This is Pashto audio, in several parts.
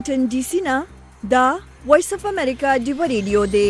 واشنگټن ډي سي نه دا وایس اف امریکا ډیو ریډیو دی.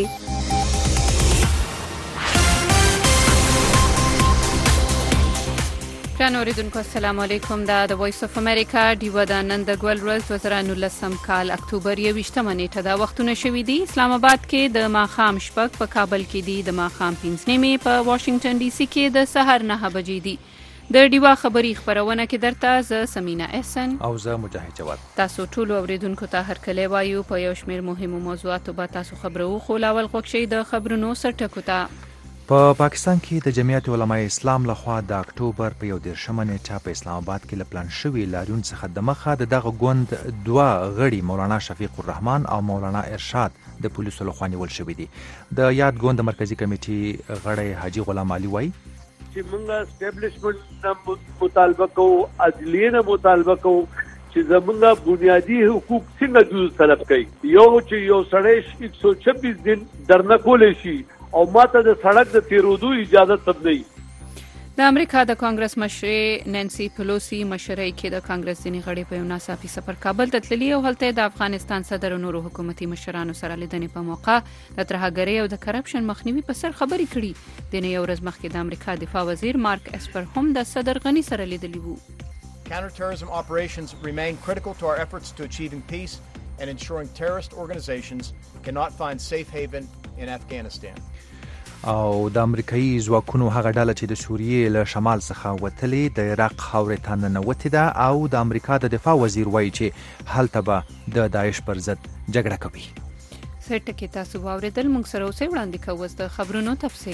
ګران اوریدونکو السلام علیکم. دا د وایس اف امریکا ډیو د نن د ګول ورځ 2019 کال اکتوبر 28 نیټه دا وختونه شوې دي. اسلام آباد کې د ماښام شپږ، په کابل کې دي د ماښام 5 نیمه، په واشنگټن ډي سي کې د سحر 9 بجې دي. د ډیوا خبری خبرونه کې درته ز سمینا احسن او ز مجاهد جواد. تاسو ټول اوریدونکو ته هرکلی وایو. په یو شمېر مهمو موضوعاتو به تاسو خبرو خو لاول خوښي د خبرونو سرټکو ته. په پاکستان کې د جمعیت علماء اسلام لخوا د اکتوبر په 11 نیټه په اسلام آباد کې لپلان شوی لاریون څخه د مخه دغه ګوند دوه غړي مولانا شفیق الرحمن او مولانا ارشاد د پولیسو لخوا نیول شوی دي. د یاد ګوند مرکزی کمیټې غړی حاجی غلام علي وایي چې موږ اسټابلیشمنت نه مطالبه کوو، عدلیه نه مطالبه کوو چې زموږ بنیادی حقوق څنګه جوړ طلب کوي. یو چې یو سړی 126 دن درنه کولی شي او ماته د سړک د تیرودو اجازه تب نه. د امریکا د کانګرس مشر نانسی پلوسی مشرۍ کې د کانګرس ځینې غړي په یو ناڅاپي سفر کابل ته تللي او هلته د افغانستان صدر او نورو حکومتي مشرانو سره لیدنې په موقع د ترهګرۍ او د کرپشن مخنیوي په سر خبرې کړي. د نه یو ورځ مخکې د امریکا دفاع وزیر مارک اسپر هم د صدر غني سره لیدلی وو. Counterterrorism operations remain critical to our efforts to achieving peace and ensuring terrorist organizations cannot find safe haven in Afghanistan. او د امریکایي ځواکونو هغه ډله چې د سوریې له شمال څخه وتلې د عراق خاورې ته ننوتې ده او د امریکا د دفاع وزیر وایي چې هلته به د داعش پر ضد جګړه کوي. سرټکې تاسو واورېدل. موږ سره اوسئ. وړاندې کوو د خبرونو تفصیل.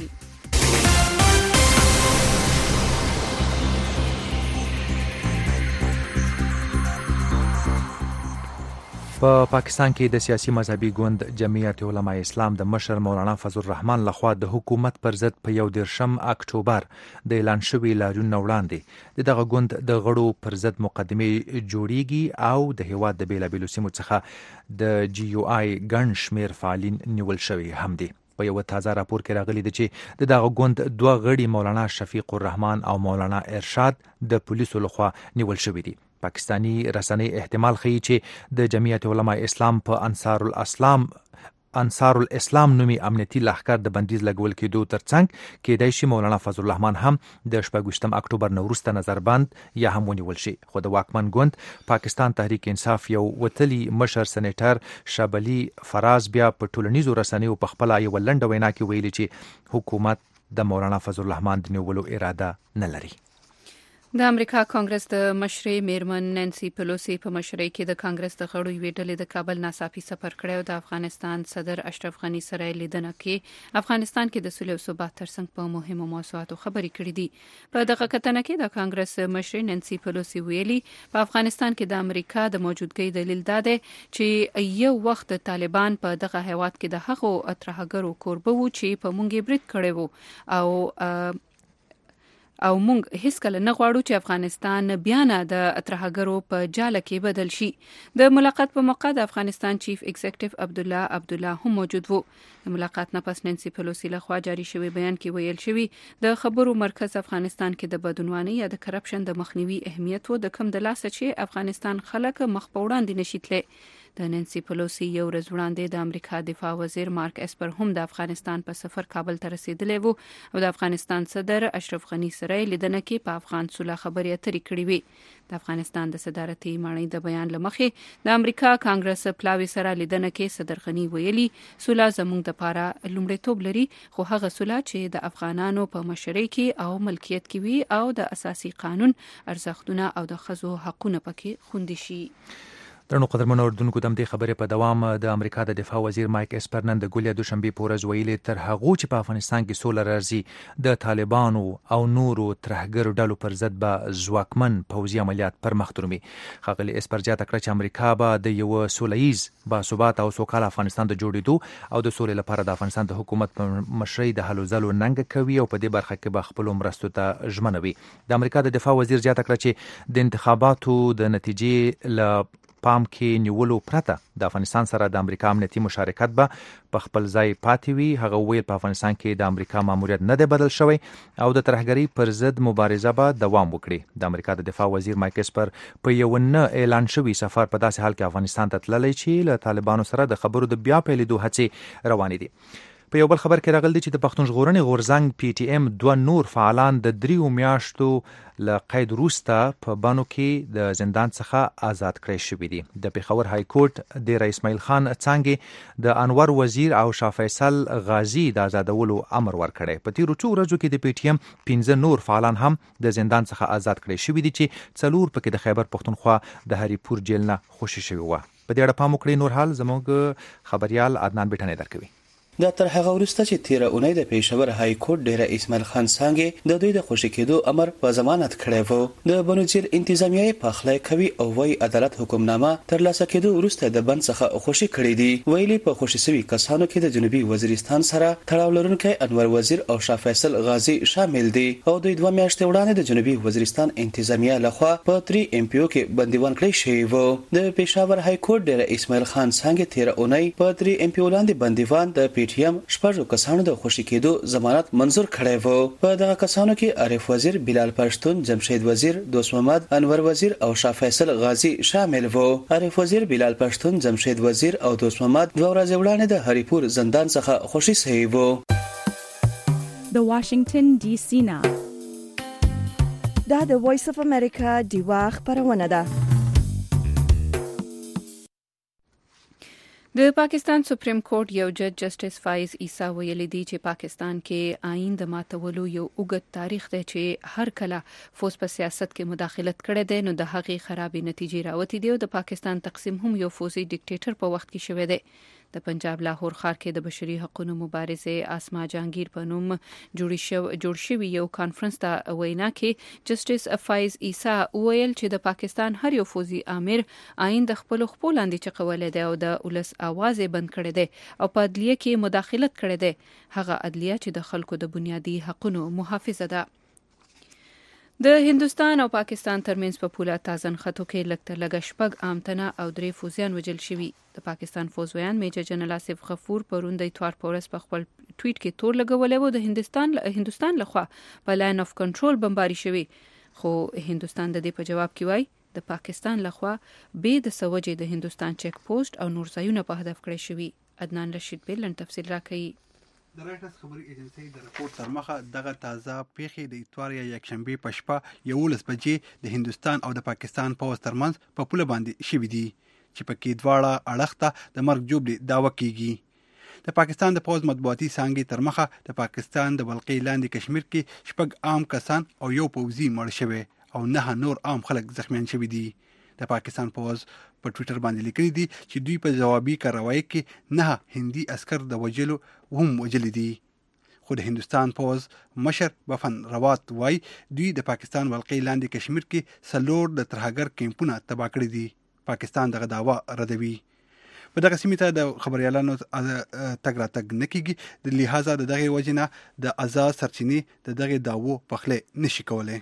په پاکستان کې د سیاسي مذهبي ګوند جمعیت علماء اسلام د مشر مولانا فضل الرحمن لخوا د حکومت پر ضد په 11 اکتوبر د اعلان شوی لاریون وړاندې دغه ګوند د غړو پر ضد مقدمه جوړیږي او د هیواد د بیلابیلو سیمو څخه د جی یو آی ګڼ شمیر فعالین نیول شوی هم دي. په یو تازه راپور کې راغلی دی چې دغه ګوند دوه غړي مولانا شفیق الرحمن او مولانا ارشاد د پولیسو لخوا نیول شوی دي. پاکستانی رسنۍ احتمال ښیي چې د جمعیت علماء اسلام په انصار الاسلام نومي امنیتي لښکر د بندیز لګول کېدو ترڅنګ کېدای شي مولانا فضل الرحمن هم د 28 اکتوبر نه وروسته نظربند یا هم ونیول شي. خو د واکمن ګوند پاکستان تحریک انصاف یو وتلی مشر سېنیټر شابلی فراز بیا په ټولنیزو رسنیو په خپله یوه لنډه وینا کې ویلي چې حکومت د مولانا فضل الرحمن د نیولو اراده نه لري. د امریکا کانګرس د مشرې میرمن نانسی پلوسی په مشرۍ کې د کانګرس د غړو یوې ډلې د کابل ناڅاپي سفر کړی او د افغانستان صدر اشرف غني سره لیدنه کې افغانستان کې د صلح او ثبات ترڅنګ په مهمو موضوعاتو خبرې کړې دي. په دغه کتنه کې د کانګرس مشرې نانسی پلوسی ویلي په افغانستان کې د امریکا د موجودګۍ دلیل دا دی چې یو وخت طالبان په دغه هیواد کې د هغو ترهګرو کوربه وو چې په مونږ برید کړی وو او موږ هیڅ کله نه غواړو چې افغانستان بیا نه د ترهګرو په جاله کې بدل شي. د ملاقات په موقع د افغانستان چیف ایگزیکټیو عبدالله هم موجود وو. د ملاقات نه پس نانسی پلوسی لخوا جاری شوی بیان کې ویل شوی د خبرو مرکز افغانستان کې د بدعنوانۍ یا د کرپشن د مخنیوي اهمیت وو د کم د لاسه چې افغانستان خلک مخ په وړاندې نشي تللی. د نانسی پلوسی یو ورځ وړاندې د امریکا دفاع وزیر مارک اسپر هم د افغانستان په سفر کابل ته رسیدلی وو او د افغانستان صدر اشرف غني سره لیدنه کې په افغان صلح خبرې اترې کړې وې. د افغانستان د صدارتي ماڼۍ د بیان لمخې د امریکا کانګرس پلاوي سره لیدنه کې صدر غني ویلي صلح زموږ د پاره لومړیتوب لري، خو هغه صلح چې د افغانانو په مشرۍ کې او ملکیت کې وي او د اساسي قانون ارزښتونه او د ښځو حقونه پکې خوندي شي. درنو قدرمنو اوریدونکو، د همدې خبرې په دوام د امریکا د دفاع وزیر مایک اسپر نن د ګولیا دوشنبې په ورځ ویلي تر هغو چې په افغانستان کې سوله راځي د طالبانو او نورو ترهګرو ډلو پر ضد به ځواکمن پوځي عملیات پر مخ درومي. ښاغلي اسپر زیاته کړه چې امریکا به د یوه سوله ییز باثباته او سوکاله افغانستان د جوړېدو او د سولې لپاره د افغانستان د حکومت په مشرۍ د هلو ځلو ننګه کوي او په دې برخه کې به خپلو مرستو ته ژمنه وي. د امریکا د دفاع وزیر زیاته کړه چې د انتخاباتو د نتیجې له پام کې نیولو پرته د افغانستان سره د امریکا امنیتي مشارکت به په خپل ځای پاتې وي. هغه ویل په افغانستان کې د امریکا ماموریت نه دی بدل شوی او د ترهګرۍ پر ضد مبارزه به دوام وکړي. د امریکا د دفاع وزیر مایک اسپر په یو نه اعلان شوی سفر په داسې حال کې افغانستان ته تللی چې له طالبانو سره د خبرو د بیا پیلېدو هڅې روانې دي. په یو بل خبر کې راغلی چې د پښتون ژغورنې غورځنګ پی ټی ایم 2 نور فعالان د 3 میاشتو له قید وروسته په بانو کې د زندان څخه آزاد کړی شوي دي. د پېښور های کورټ د رئیس اسماعیل خان څانګې د انور وزیر او شاه فیصل غازی د آزادولو امر ورکړی. په تیرو څو ورځو کې د پی ټی ایم 15 نور فعالان هم د زندان څخه آزاد کړی شوي دي چې 4 پکې د خیبر پښتونخوا د هریپور جیل نه خوشي شوي وو. په دې اړه پام وکړئ. نور حال زموږ خبريال عدنان بیٹنې درکوي. دا تر هغه وروسته چې 13 اونۍ د پېښور های کورټ ډېر اسماعیل خان څانګې د دوی د خوشي کېدو امر په ضمانت کړی وو. د بنو جیل انتظامیه په خلای کوي او وای عدالت حکمنامه تر لاسه کېدو وروسته د بند څخه خوشي کړی دي. ویلي په خوشي سوي کسانو کې د جنوبي وزیرستان سره تړاو لرونکي انور وزیر او شاه فیصل غازی شامل دي او دوی 2 میاشتې وړاندې د جنوبي وزیرستان انتظامیه لخوا په 3 ام پی او کې بندیوان کړی شوی وو. د پېښور های کورټ ډېر اسماعیل خان څانګې 13 اونۍ په 3 ام پی او لاندې بندیوان د پی ټی ایم شپږ کسانو د خوشي کېدو ضمانت منظور کړی وو. په دغه کسانو کې عارف وزیر، بلال پښتون، جمشید وزیر، دوست محمد، انور وزیر او شاه فیصل غازی شامل وو. عارف وزیر، بلال پښتون، جمشید وزیر او دوست محمد 2 ورځې وړاندې د هریپور زندان څخه خوشي شوي وو. د واشنگټن ډي سي نه دا د وایس اف امریکا دیوا خبرونه ده. د پاکستان سپریم کورټ یو جج جسټس فایز عیسی ویلي دی چې پاکستان کې آئین د ماتولو یو اوږد تاریخ دی چې هر کله فوز په سیاست کې مداخلت کړی دی نو د هغې خرابې نتیجې راوتی دی او د پاکستان تقسیم هم یو فوزي ډیکټیټر په وخت کې شوی دی. د پنجاب لاهور ښار کې د بشري حقوقو مبارزه اسما جهانگیر په نوم جوړ شوی یو کانفرنس ته وینا کې جسټس فایز عیسی ویل چې د پاکستان هر یو فوزي امیر آئین د خپل لاندې چقولې دی او د ولس आवाज بند کړی دی او په عدلیه کې مداخلت کړی دی. هغه عدلیه چې د خلکو د بنیادي حقوقو محافظه ده. د هندستان او پاکستان ترمنځ په پوله تازن خطو کې لږ شپږ عامتنه او 3 فوزیان وژل شوي. د پاکستان فوزویان میجر جنرال آصف غفور پرون د اتوار په ورځ په خپل ټویټ کې تور لګولې وو. د هندستان لخوا په لاین اف کنټرول بمباري شوي خو هندستان د دې په جواب کې وایي د پاکستان لخوا به د سوجې د هندستان چیک پوسټ او نور ځایونه په هدف کړی شوي. عدنان رشید بیلن تفصیل راکوي. د رایټرز خبري ایجنسی د راپور تر مخه دغه تازه پیښې د اتوار یا یکشنبه په شپه 11 بجې د هندستان او د پاکستان پوز ترمنځ په پوله باندې شوې دي چې پکې دواړه اړخ ته د مرګ جوړ دعوه کیږي. د پاکستان د پوز مطبوعاتي څانګې تر مخه د پاکستان د بلقې لاندې کشمیر کې شپږ عام کسان او یو پوځي مړ شوی او 9 نور عام خلک زخمیان شوي دي. د پاکستان پوز په ټوئیټر باندې لیکلي دي چې دوی په جوابي کاروایی کې 9 هندي عسكر د وجلو هم وجل دي. خو د هندستان پوز مشر بفن روات وای دوی د پاکستان بلقې لاندې کشمیر کې 4 د ترهګر کیمپونه تباه کړی دي. پاکستان دغه دعوا ردوي. په دغه سیمه ته د خبريالانو تګ راتګ نکېږي. د لحاظه د دغه وجنه د آزاد سرچینې د دغه داوو پخله نشي کولای.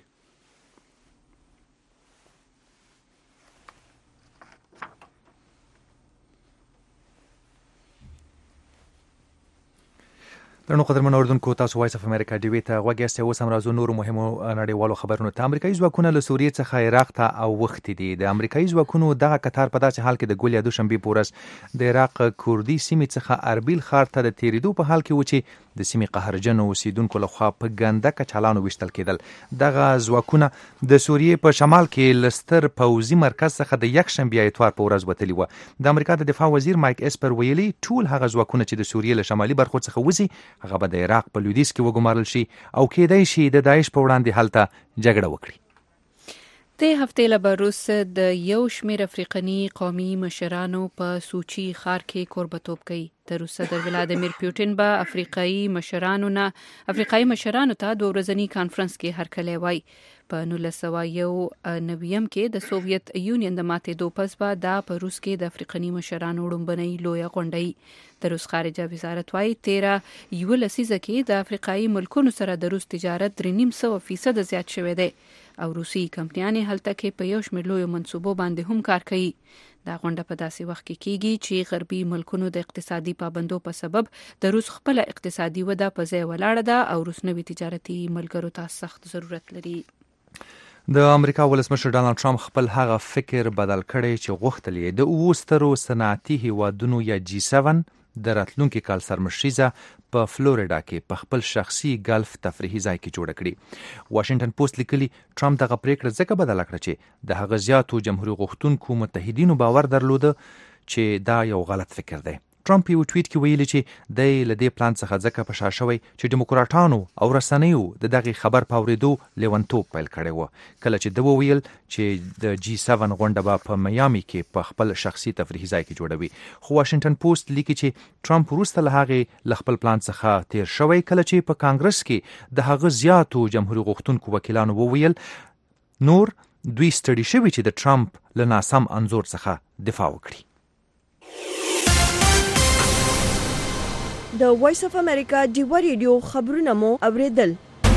درنو قدرمن اوردونکو تاسو وایس اف امریکا ډیوی ته غوږی اوس هم راځو نور مهمو نړیوالو خبرونو ته. امریکایي ځواکونه له سوریې څخه عراق ته او وخت دي. د امریکایي ځواکونو دغه قطار په داسې حال کې د ګول یا دوشنبه پورس د عراق کوردي سیمې څخه اربیل ښار ته د تیریدو په حال کې و چې د سیمې قهرجن اوسیدونکو لخوا په ګنده کچالانو وشتل کېدل. دغه ځواکونه د سوریې په شمال کې لستر پوځي مرکز څخه د یکشنبه اتوار په ورځ وتلی و. د امریکا د دفاع وزیر مایک اسپر ویلي ټول هغه ځواکونه چې د سوریې له شمالي برخو څخه وځي هغه به د عراق په لویدیځ کې وګمارل شي او کېدای شي د داعش په وړاندې هلته جګړه وکړي. د هفتې له روس د یو شمېر افریقني قومي مشرانو په سوچي ښار کې کوربتوب کوي. د روس صدر ولادیمیر پوتین به افریقایي مشرانو ته 2 ورځني کانفرنس کې هرکلی وای. په 1991 کې د سوویت یونین د ماتېدو پس به دا په روس کې د افریقني مشرانو وړاندې لویه غونډه. د روس خارجه وزارت وايي 13 لسیزه کې د افریقایي ملکونو سره د روس تجارت 3.5% زیات شوی دی او روسي کمپنیانې هلته کې په یو شمېر لویو منصوبو باندې هم کار کوي. دا غونډه په داسې وخت کې کیږي چې غربي ملکونو د اقتصادي پابندو په سبب د روس خپل اقتصادي وده په ځای ولاړه ده او روس نوي تجارتي ملګرو ته سخت ضرورت لري. د امریکا ولسمشر ډانلډ ټرمپ خپل هغه فکر بدل کړی چې غوښتل یې د اوسترو صنعتي هیوادونو یا G7 د راتلونکي کال سرمشریزه په فلوریدا کې په خپل شخصي ګلف تفریحي ځای کې جوړه کړي. واشنگټن پوسټ لیکلي ټرمپ دغه پریکړه ځکه بدله کړه چې د هغه زیاتو جمهوریت غوښتونکو متحدینو باور درلوده چې دا یو غلط فکر دی. ټرمپ یو ټویټ کې ویلي چې د لدې پلان څخه ځکه په شا شوی چې دیموکراټانو او رسنیو د دغه خبر په اورېدو لیونتوب پیل کړی و کله چې د ویل چې د G7 غونډه به په میامي کې په خپل شخصي تفریحي ځای کې جوړوي. خو واشنگټن پوسټ لیکي چې ټرمپ وروسته له هغې له خپل پلان څخه تیر شوی کله چې په کانګرس کې د هغه زیاتو جمهوریت غوښتونکو وکیلانو وویل نور دوی ستړي شوي چې د ټرمپ له ناسم انځور څخه دفاع وکړي. د وایس اف امریکا ډیوا ریډیو خبرونه مو اوریدل.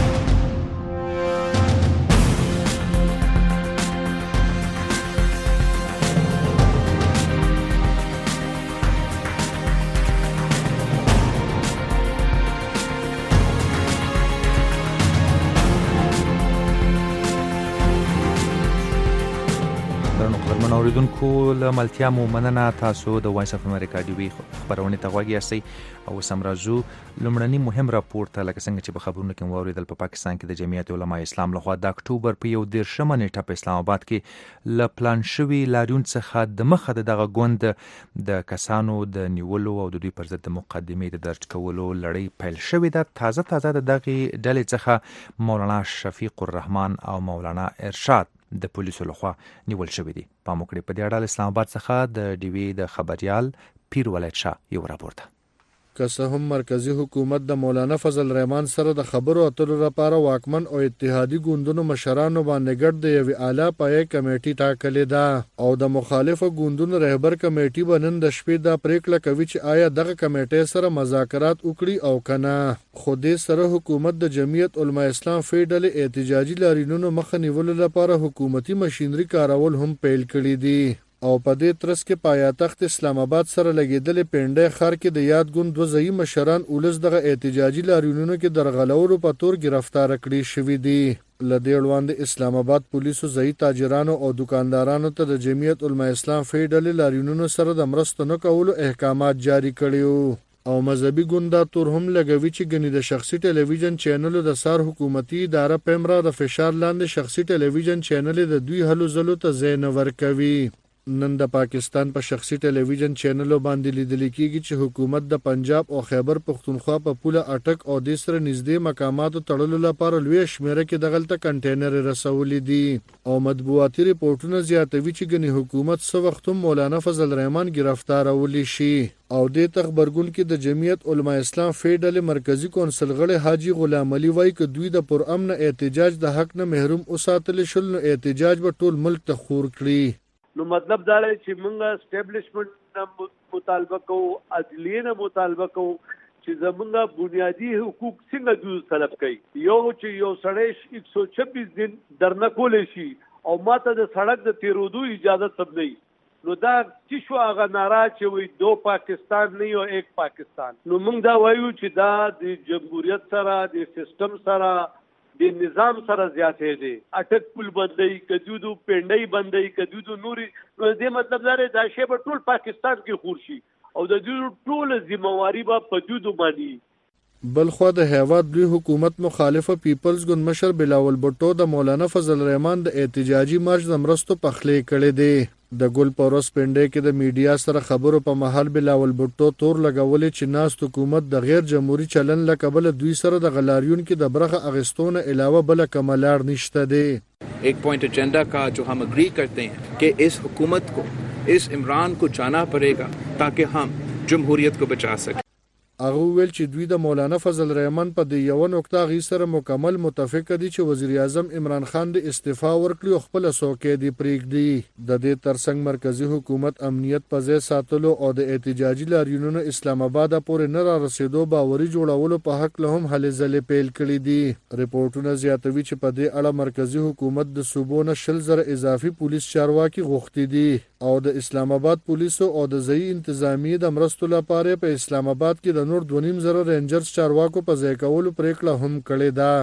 اوریدونکو له ملتیا مو مننه. تاسو د وایس اف امریکا ډیوی خبرونه ته غوږ یاستئ او سمرازو لومړنی مهم راپور ته لکه څنګه چې په خبرونو کې واوریدل په پاکستان کې د جمعیت علماء اسلام لخوا د اکتوبر په 11 نیټه په اسلام آباد کې ل پلان شوی لاریون څخه د مخه دغه ګوند د کسانو د نیولو او د دوی پر ضد مقدمې د درج کولو لړۍ پیل شوې ده. تازه د دغه ډلې څخه مولانا شفیق الرحمن او مولانا ارشاد د پولیسو لخوا نیول شوی دي. په موکړې په دې اړه اسلام آباد څخه د ډیوی د خبريال پیر ولید شاه یو راپور ده. که څه هم مرکزی حکومت د مولانا فضل الرحمن سره د خبرو اترو لپاره واکمن او اتحادی ګوندونو مشرانو باندې ګډ د یوې اعلی پایې کمیټې ټاکلې ده او د مخالفو ګوندونو رهبر کمیټې بنن د شپې د پریکړه کوي چې آیا دغه کمیټې سره مذاکرات وکړي او کنه. خو دې سره حکومت د جمعیت علماء اسلام فیډل احتجاجي لاریونونو مخه نیولو لپاره حکومتي ماشينري کارول هم پیل کړی دي او په دې ترڅ کې پایتخت اسلام آباد سره لګیدلې پنډای خار کې د یاد ګوند دوه ځای مشران اولس دغه احتجاجي لاریونونو کې درغلولو په تور گرفتار کړي شوی دي. لدې وړاندې اسلام آباد پولیسو ځای تاجرانو او دکاندارانو ته د جمعیت علماء اسلام فیډل لاریونونو سره د مرستو نه کولو احکامات جاری کړیو او مذهبي ګوندا تور هم لګوي چې غني د شخصي ټلویزیون چینلو د سار حکومتي اداره پیمرا د فشار لاندې شخصي ټلویزیون چینل د دوی هلو زلو ته زین ورکوي. نن د پاکستان په شخصي ټلویزیون چینلو باندې لیدل کېږي چې حکومت د پنجاب او خیبر پختونخوا په پوله اٹک او د سره نږدې مقاماتو تړلو لپاره لوی شمیره کې دغلته کنټینر رسولې دي او مطبوعاتي ریپورتونه زیاتوي چې غني حکومت سو وخت مولانا فضل الرحمن گرفتار اولی شي او د تخبرګون کې د جمعیت علماء اسلام فیډل مرکزی کونسل غړي حاجی غلام علي وای ک دوی د پرامن احتجاج د حق نه محروم اوساتل شول نو احتجاج به ټول ملک ته خور کړي. نو مطلب دا دی چې موږ اسټابلیشمنت مطالبه کوو عدلیه نه مطالبه کوو چې زمونږ بنیادی حقوق څنګه دوی طلب کوي. یو چې یو سړی 126 دن درنه کولی شي او ماته د سړک د تیرودو اجازه تب نه نو دا چې شو هغه نارا چې وي دو پاکستان نه یو ایک پاکستان. نو موږ دا وایو چې دا د جمهوریت سره د سیستم سره د نظام سره زیاتې دي. اټک پل بندي کدیدو پنډای بندي کدیدو نوري نو دې مطلب دا دی دا شی په ټول پاکستان کې خور شي او د دې ټول ذمہواری به په دودو باندې. بلخو د هیواد دوی حکومت مخالفه پیپلز ګوند مشر بلاول بټو د مولانا فضل الرحمن د احتجاجي مارچ د مرستو پخلې کړې دي. د ګل پروس پنډای کې د میډیا سره خبرو په محل بلاول بټو تور لګولې چې ناس حکومت د غیر جمهوریت چلن لکبل دوی سره د غلاریون کې د برخه اغستون علاوه بل کمالار نشته دي. एक point agenda का जो हम एग्री करते हैं कि इस हुकूमत को इस इमरान को जाना पड़ेगा ताकि हम जमहूरियत को बचा सकें. هغه ویل چې دوی د مولانا فضل الرحمن په د یو نقطه غي سره مکمل متفق دي چې وزیر اعظم عمران خان د استعفا ورکړي او خپل سوکې دی پریږدي. د دې ترڅنګ مرکزی حکومت امنیت په ځای ساتلو او د احتجاجي لاریونونو اسلام آباد پورې نه را رسیدو باوري جوړولو په حق له هم هلې ځلې پیل کړي دي. ریپورتونه زیاتوي چې په دې اړه مرکزی حکومت د صوبونو 100,000 اضافي پولیس چارواکي غوښتي دي او د اسلام آباد پولیسو او د ځایي انتظامیې د مرستو لپاره په اسلام آباد کې د نور 2.5 رینجرز چارواکو په ځای کولو پریکړه هم کړې ده.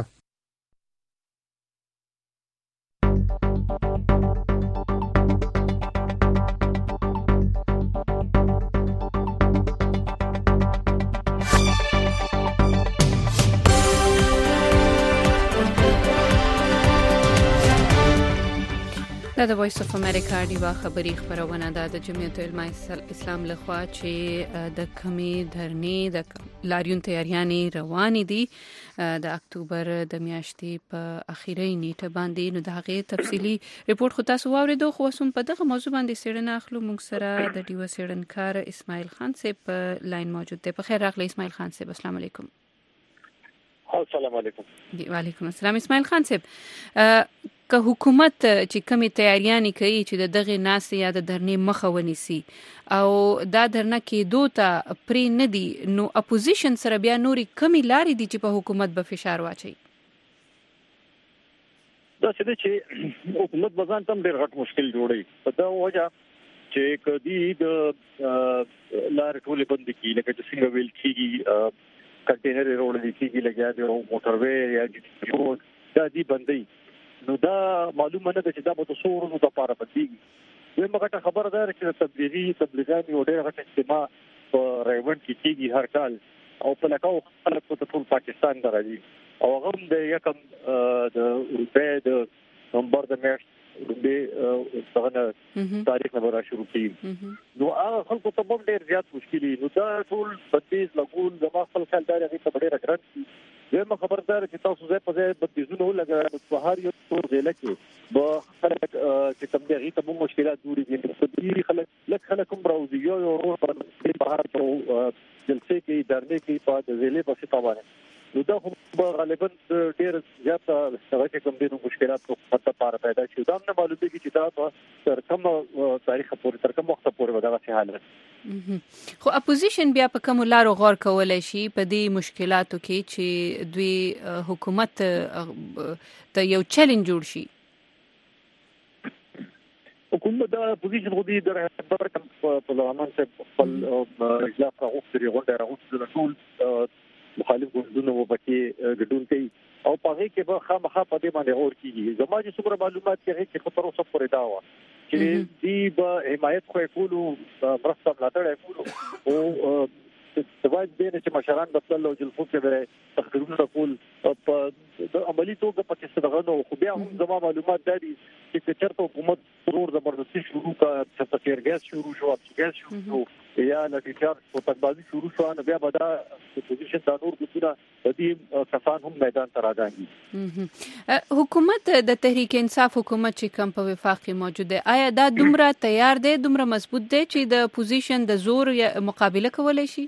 دا د وایس اف امریکا ډیوا خبری خبرونه ده د جمعیت العلماء اسلام لخوا چې د کمی دھرنې د لاریون تیاریانې روانې دي د اکتوبر د میاشتې په اخیری نیټه باندې. نو د هغې تفصیلی ریپورت خو تاسو واوریدو، خو اوس په دغه موضوع باندې څېړنه اخلو. موږ سره د ډیوا څېړنکار اسماعیل خان صاحب په لاین موجود دی. په خیر راغلی اسماعیل خان صاحب. السلام علیکم. السلام علیکم. وعلیکم السلام. اسماعیل خان صاحب، که حکومت چې کمی تیاریانې کوي چې د دغه ناسې یا د دھرنې مخه ونیسي او دا دھرنه کېدو ته پرې نه دي، نو اپوزیشن سره بیا نوري کمی لارې دي چې په حکومت به فشار واچي؟ دا څه چې حکومت بزان تم ډېر غټ مشکل جوړي په دا وجه چې کدي د لار ټولې بند کی لکه چې څنګه ویل کیږي کنټینر روډ دي کیږي لګیا دی او موټروي یا روډ دا دي بندي. نو دا معلومه نه ده چې دا به تاسو ورونو د لپاره بدلیږي. یو مګه خبره ده چې تبلیغات یو ډېر غټ اجتماع په رایوند کې کیږي هر کال او په لکه خلک په ټول پاکستان درځي او هغه د یکم د روپې د نومبر د میاشت د څنګه تاریخ نه را شروع کیږي. نو هغه خلکو ته هم ډېر زیات مشکلي. نو دا ټول بدیز لګول زما خپل خیال دار هغه ته ډېر راګرځي. زما خبردار چې تاسو زه په ځای بدیزونه ولګا په هر یو ټول ځای کې به خلک چې کوم دغه ته مو مشکلات جوړیږي. په دې خلک هم راوځي یو ورو په بهر ته جلسه کې درنه کې په ځلې په څه باندې. نو دا خو غالبا ډېر زیات هغه کوم دي مشکلات په خطر پاره پیدا شي. دا نه معلومه چې دا تر کوم تاریخ پورې تر کوم وخت پورې ودا غوښه حالت. خو اپوزیشن بیا په کوم لارو غور کولای شي په دې مشکلاتو کې چې دوی حکومت ته یو چیلنج جوړ شي؟ حکومت دا اپوزیشن خو دې د برکم په لامل څخه خپل اجلاس راغوښتي غونډه راغوښتي ټول مخالف ګوندونو وبکې ګډون کوي او په هغه کې به خامخا په دې باندې اور کیږي. زما چې څومره معلومات کې چې خطر اوسه پورې دا و چې دې به حمایت خو کولو مرسته ملاتړ کولو او د وایي چې مشران د خپل جلسو کې به تقریرونه کول په عملی توګه پکې څه غنو. خو بیا هم زما معلومات دي چې چېرته حکومت ضرور زبردستي شروع کا چې تفکرګاس شروع شو اپګاس شروع یا لټیچار او تکبازي شروع شو نو بیا به دا پوزیشن د نور ګټونه د دې کسان هم میدان ته راځي. حکومت د تحریک انصاف حکومت چې کوم په وفاق کې موجود دی، آیا دا دومره تیار دی، دومره مضبوط دی چې د پوزیشن د زور مقابله کولای شي؟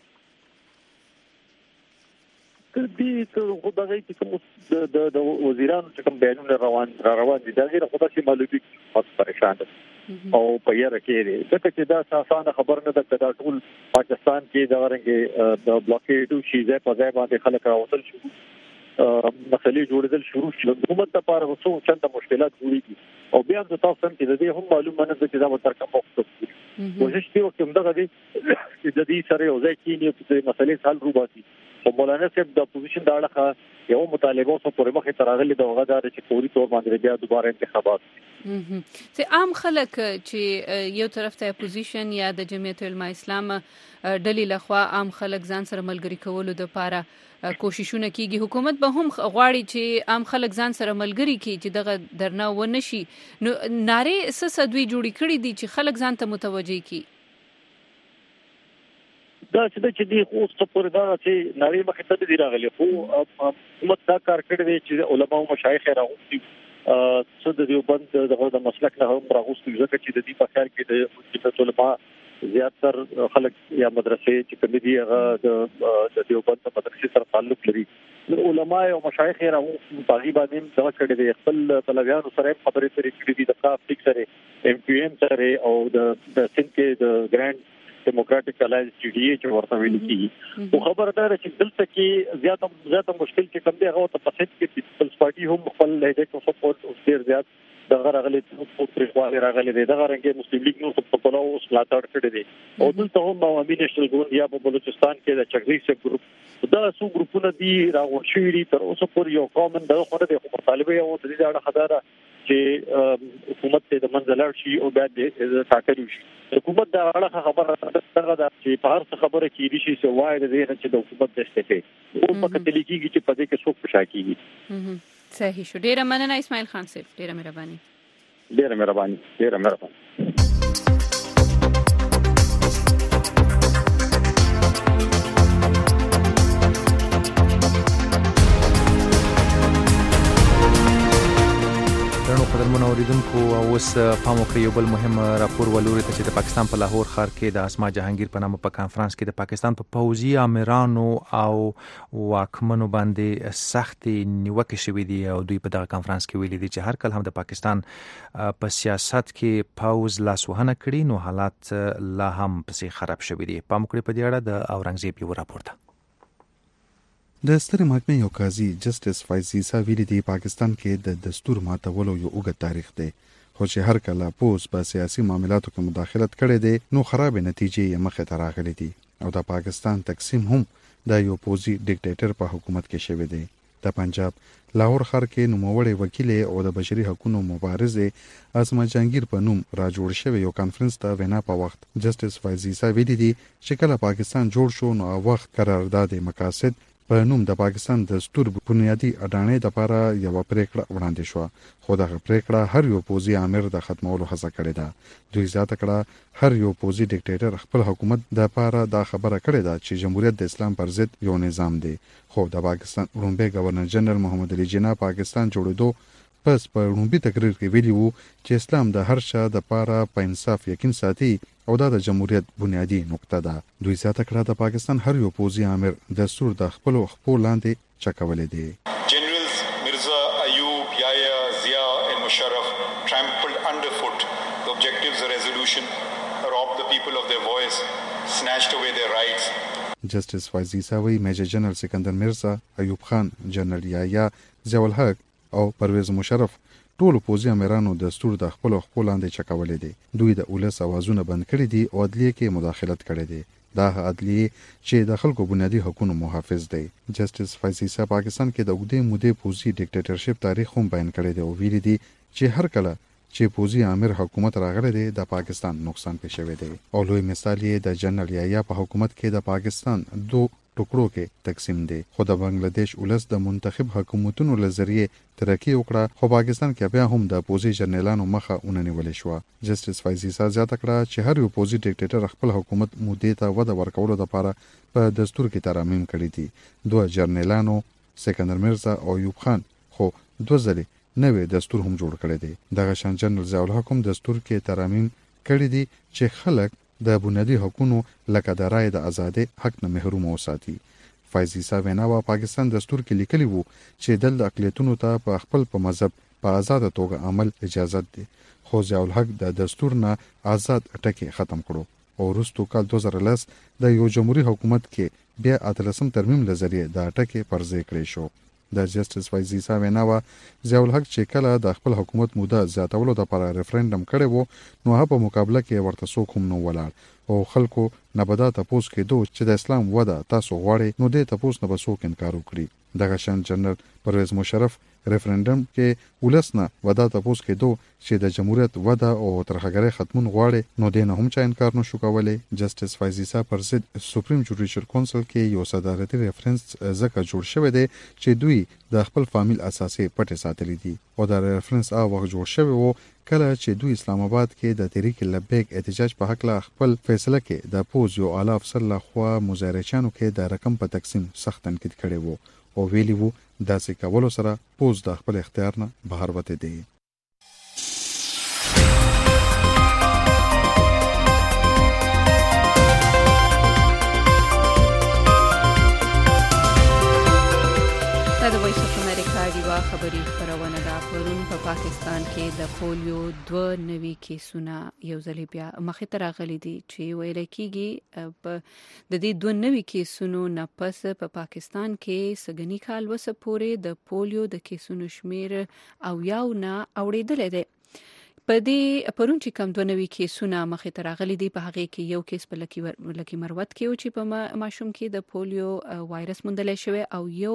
دې خو دغه چې کوم د وزیرانو چې کوم بیانونه روان دي دا غیر خدای چې معلومي خاص پریشان او په یاره کې دي ځکه چې دا اسانه خبر نه ده چې ټول پاکستان کې دا ورنګه د بلاکېډ شي ځای په ځای باندې خلک راوتل شو مسلې جوړېدل شروع شول. حکومت لپاره وسو چنده مشکلات جوړېږي او بیا د تاسو څنګه د دې هم معلومه نه ده چې دا به تر کومه وخت کوشش کوي چې موږ دغه چې د دې سره یو ځای کې نه مسلې حل روباسي. مولانا صاحب د اپوزیشن د اړه یو مطالبه سو پورې مخې تراغلي د وغدار چې پوری تور باندې بیا دوباره انتخابات. چې عام خلک چې یو طرف ته اپوزیشن یا د جمعیت العلماء اسلام ډلې لخوا عام خلک ځان سره ملګری کولو لپاره کوششونه کیږي، حکومت به هم غواړي چې عام خلک ځان سره ملګری کړي چې دغه درنه ونه شي. نو نارې څه دوی جوړی کړي دي چې خلک ځان ته متوجي کړي؟ دا چې دی خو څه پورې دا چې نړۍ مخې ته دی راغلي خو حکومت دا کار کړی دی چې علما او مشایخ راغوستي څه د دیوبند د مسلک نه هم راغوستي ځکه چې د دې په کار کې د علما زیاتر خلک یا مدرسې چې کوم دي هغه د دیوبند مدرسې سره تعلق لري. علما او مشایخ راغوستي په غیبه باندې دا کړی دی خپل طلبیانو سره خبرې لري کړې دي د کاف سره ام پی ام سره او د سند کې د ګرانډ ډیموکراټک الایانس چې دی چې ورته ویل کیږي. خو خبردار چې دلته کې زیاته مشکل چې کوم دی هغه ته پسند کې پیپلز پارټي هم خپل لهجه کو سپورټ او ډیر زیات دغه راغلي په پرېخوالي راغلي دي دغه رنګه مسلم لیگ نو په پلو اوس ملاتړ کړی دی او دلته هم عوامي نېشنل ګوند یا په بلوچستان کې د چغري سه ګروپ دا څو ګروپونه دي راغون شوي تر اوسه پورې یو کامن دغه خبره د مطالبه او د دې اړه خبره چې حکومت ته د منځلار شي او بیا د ټاکلو شي حکومت دا اړه خبره دغه د چې په هر څه خبره کې دي چې وایي د دې چې د حکومت د استعفاء او په کتل کېږي چې په دې کې څوک پښا کېږي صحیح شو. ډیره مننه اسماعیل خان صاحب. ډیره مهرباني. قدرمن اوریدونکو اوس پام وکړئ یو بل مهم راپور ولوري ته چې د پاکستان په لاهور ښار کې د اسما جهانگیر په نامه په کانفرنس کې د پاکستان په پوځي آمرانو او واکمنو باندې سخت نیوکه شوې دي او دوی په دغه کانفرنس کې ویلي دي چې هر کله هم د پاکستان په سیاست کې پوز لاسوهنه کړي نو حالات لا هم پسې خراب شوي دي. پام وکړئ په دې اړه د اورنګزیب یو راپور ده. د ستر محکمې یو قاضي جسټس فایز عیسی ویلي دی پاکستان کې د دستور ماتولو یو اوږد تاریخ دی خو چې هر کله پوز په سیاسي معاملاتو کې مداخلت کړي دي نو خراب نتیجې یې مخې ته راغلي دي او د پاکستان تقسیم هم د یو پوزي ډیکټیټر په حکومت کې شوی دی. د پنجاب لاهور ښار کې نوموړی وکیل او د بشري حقوقو مبارز اسما جهانگیر په نوم را جوړ شوی یو کانفرنس ته وینا په وخت جسټس فایز عیسی ویلي دی چې کله پاکستان جوړ شو نو وخت قرارداد مقاصد په نوم د پاکستان د دستور بنیادی اډانې لپاره یو پریکړه وړاندې شو خو دغه پریکړه هر یو پوزي امر د ختمولو هڅه کړې ده. دوی زیاته کړه هر یو پوزي ډیکټیټر خپل حکومت د لپاره دا خبره کړې ده چې جمهوریت د اسلام پر ضد یو نظام دی خو د پاکستان وړاندې گورنر جنرال محمد علي جناح پاکستان جوړېدو پس په وړاندې تقریر کې ویلي وو چې اسلام د هر چا د لپاره په انصاف یقین ساتي او دا د جمهوریت بنیادی نقطه ده. دوی زیاته کړه د پاکستان هر یو پوزي امر دستور د خپل خپل لاندې چکولې دي. Generals Mirza Ayub, Yahya, Zia and Musharraf trampled underfoot the objectives of resolution, robbed the people of their voice, snatched away their rights. جسټس فایز عیسی وی میجر جنرال سکندر مرزا، ایوب خان، جنرال یحیی، ضیاء الحق او پرویز مشرف ټول پوزي امیرانو دستور د خپل لاندې چکولې دي. دوی د اولس اوازونه بند کړي دي او عدلیه کې مداخلت کړي دي. دا عدلیه چې د خلکو بنیادی حقوقو محافظ دی. جسټس فایز عیسی پاکستان کې د اوږدې مودې پوزي ډیکټیټرشپ تاریخ هم بیان کړی دی او ویلي دي چې هر کله چې پوزي امر حکومت راغلی دی د پاکستان نقصان پېښ شوی دی. او لوی مثال یې د جنرال یحیی په حکومت کې د پاکستان ټوکړو کې تقسیم دی خو د بنگلاديش ولس د منتخب حکومتونو لزریه ترقی وکړه خو پاکستان کې بیا هم د پوزي جنرالانو مخه اوننیول شو. جسټس فایز عیسی زیاته کړه چې هر یو پوزي ډیکټیټر خپل حکومت مودې ته وده ورکولو لپاره په دستور کې ترامیم کړی دي. دوه جنرالانو سکندر مرزا او ایوب خان خو دوه ځلې نوې دستور هم جوړ کړی دی. دغه شان جنرال ضیاء الحق هم دستور کې ترامیم کړی دي چې خلک د بنیادی حقوقو لکه د رای د ازادۍ حق نه محروم اوساتي. فایز عیسی وینا پاکستان دستور کې لیکلی وو چې د اقلیتونو ته په خپل په مذهب په آزاد توګه عمل اجازه دي خو ضیاء الحق د دستور نه آزاد ټکی ختم کړو او وروسته کال 2010 د یو جمهوریت حکومت کې بیا 13 ترمیم لزریه د ټکی پرځې کړی شو. د جسټس فایز عیسی وینا ضیاء الحق چې کله د خپل حکومت موده زیاتولو لپاره ریفرندم کړی وو نو په مقابله کې ورته څوک هم نو ولاړ او خلکو نه بدا تاسو کېدو چې د اسلام وده تاسو غواړئ نو د تاسو نه به څوک انکار وکړي. دغه شان جنرال پرویز مشرف ریفرندم کې ولسنه ودا تاسو کېدو چې د جمهوریت وده او ترخګری ختمون غواړي نو دین هم چا انکار نشو کولای. جسټس فایز عیسی پر ضد سپریم جوډیشل کونسل کې یو صدارتي ریفرنس ځکه جوړ شوی دی چې دوی د خپل فامیل اساسي پټه ساتلې دي او دا ریفرنس هغه جوړ شوی وو کله چې دوی اسلام آباد کې د تحریک لبیک احتجاج په حق لا خپل فیصله کې د پوز یو اعلی افسر لخوا مظاهرچانو کې د رقم په تقسیم سخت تنقید کړي وو او ویلي وو داسې کولو سره پوز د خپل اختیار نه بهر وته دی. د وایس اف امریکا دیوا خبری خبرونه دا پرون په پاکستان کې د پولیو 2 نوي کیسونه یو ځل بیا مخې ته راغلي دي چې ویل کېږي د دې 2 نوي کیسونو نه پس په پاکستان کې سګنی کال وسه پورې د پولیو د کیسونو شمیر او یو نه اوریدل دي. په دې پرون چې کم 92 کیسونه مخې ته راغلي دي په هغه کې یو کیس په لکی مروت کې چې په ماشوم کې د پولیو وایرس موندل شوی او یو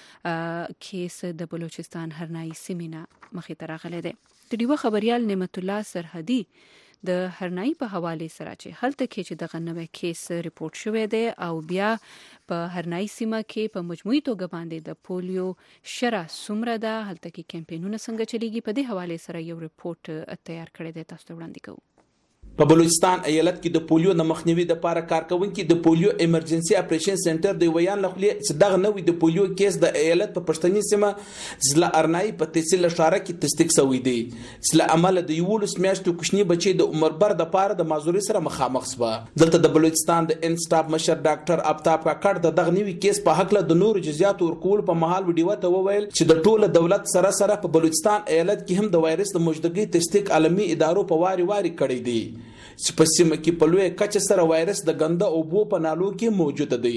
کیس د بلوچستان هرنائی سیمینه مخې ته راغلی دی. د ډیوه خبريال نعمت الله سرحدي د هرنائی په حواله سره چې هلته کې چې دغه نوې کیس ریپورت شوی دی او بیا په هرنائی سیمه کې په مجموعي توګه باندې د پولیو شره سومره ده هلته کې کمپاینونه څنګه چلیږي په دې حواله سره یو ریپورت تیار کړی دی تاسو ته وړاندې کوو. په بلوچستان ایالت کې د پولیو د مخنیوي لپاره کارکونکي د پولیو ایمرجنسي اپریشن سنټر د ویان لخوا چې دغه نوې د پولیو کیس د ایالت په پښتني سیمه ضلع ارنائی په تحصیل شاره کې تصدیق شوی دی. ضلع عمل د یولس میاشتو کوچنی بچي د عمر بر د پاره د معذوري سره مخامخ شوه. دلته د بلوچستان د انسټاف مشر ډاکټر افتاب کاکړ دغه نوې کیس په حق له د نور جزئیات ورکول په محل ویډیو ته وویل چې د ټوله دولت سره په بلوچستان ایالت کې هم د وایرس د موجودګۍ تصدیق عالمي ادارو په واري کړی دی چې په سیمه کې په لوی کچه سره وایرس د ګنده او بو په نالو کې موجود دی.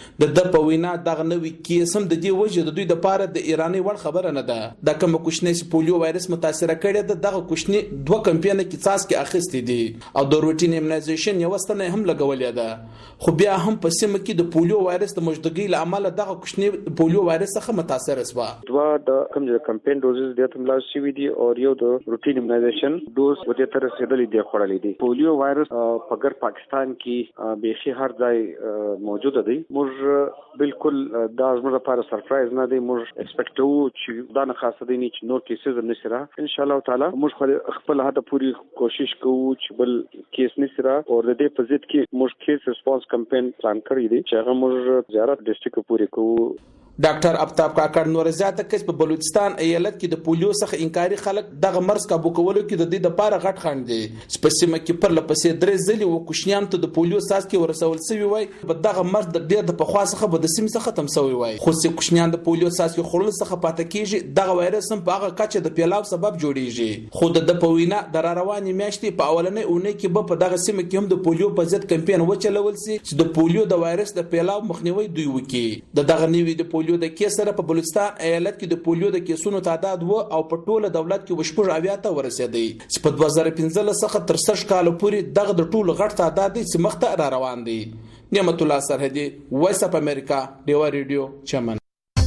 د په وینا دغه نوې کیس هم د دې وجه د دوی د پاره د ایرانی ور خبره نه ده. د کوم کوشنې چې پولیو وایرس متاثر کړي ده دغه کوشنې دوه کمپاینه کې څاس کې اخیستې دي او د روټین ایمنایزیشن یو ستنه هم لګولې ده خو بیا هم په سیمه کې د پولیو وایرس د موجودګۍ لامل دغه کوشنې د پولیو وایرس څخه متاثر شوه. دوه د کوم د کمپاین ډوزز د تملاس سی وی دي او یو د روټین ایمنایزیشن ډوز وته تر رسیدلې دی خورلې دي. پولیو وایرس پګر پاکستان کې بیخي هر ځای موجود دی. موږ بالکل دا زموږ لپاره سرپرایز نه دی. موږ ایکسپیکټو چې دا نه خاصه دي چې نور کیسز نشره ان شاء الله تعالی موږ خپل هدا پوری کوشش کوو چې بل کیس نشره او د دې په ضد کې موږ کیس ریسپانس کمپاین پلان کړی دی چې هغه موږ زیارت ډیسټریکټ پوری کوو. ډاکټر افتاب کاکړ نور زیاته کس په بلوچستان ایالت کې د پولیو څخه انکاري خلک دغه مرز کابو کولو کې د دې لپاره غټ خند دي چې په سیمه کې پر لپسې درې ځلې و کوشنیان ته د پولیو ساس کې ورسول سوي وای په دغه مرز د ډېر د پخوا څخه به د سیمه څخه ختم سوي وای خو چې کوشنیان د پولیو ساس کې خورل څخه پاتې کیږي دغه وایرس هم په هغه کچه د پیلاو سبب جوړیږي. خو د پوینا د رواني میاشتې په اولنې اونۍ کې په دغه سیمه کې هم د پولیو په ضد کمپاین وچلول سي چې د پولیو د وایرس د پیلاو مخنیوي دوی وکړي. دغه نیوي د پولیو د کیس سره په بلوچستان ایالت کې د پولیو د کیسونو تعداد و او په ټوله دولت کې وشپږ اویا ته ورسېدی چې په 2015 څخه تر 30 کال پورې دغه د ټولو غټ تعداد چې مخته را روان دي. نعمت الله سرحدي وایس اپ امریکا ډیوا ریډیو چمن.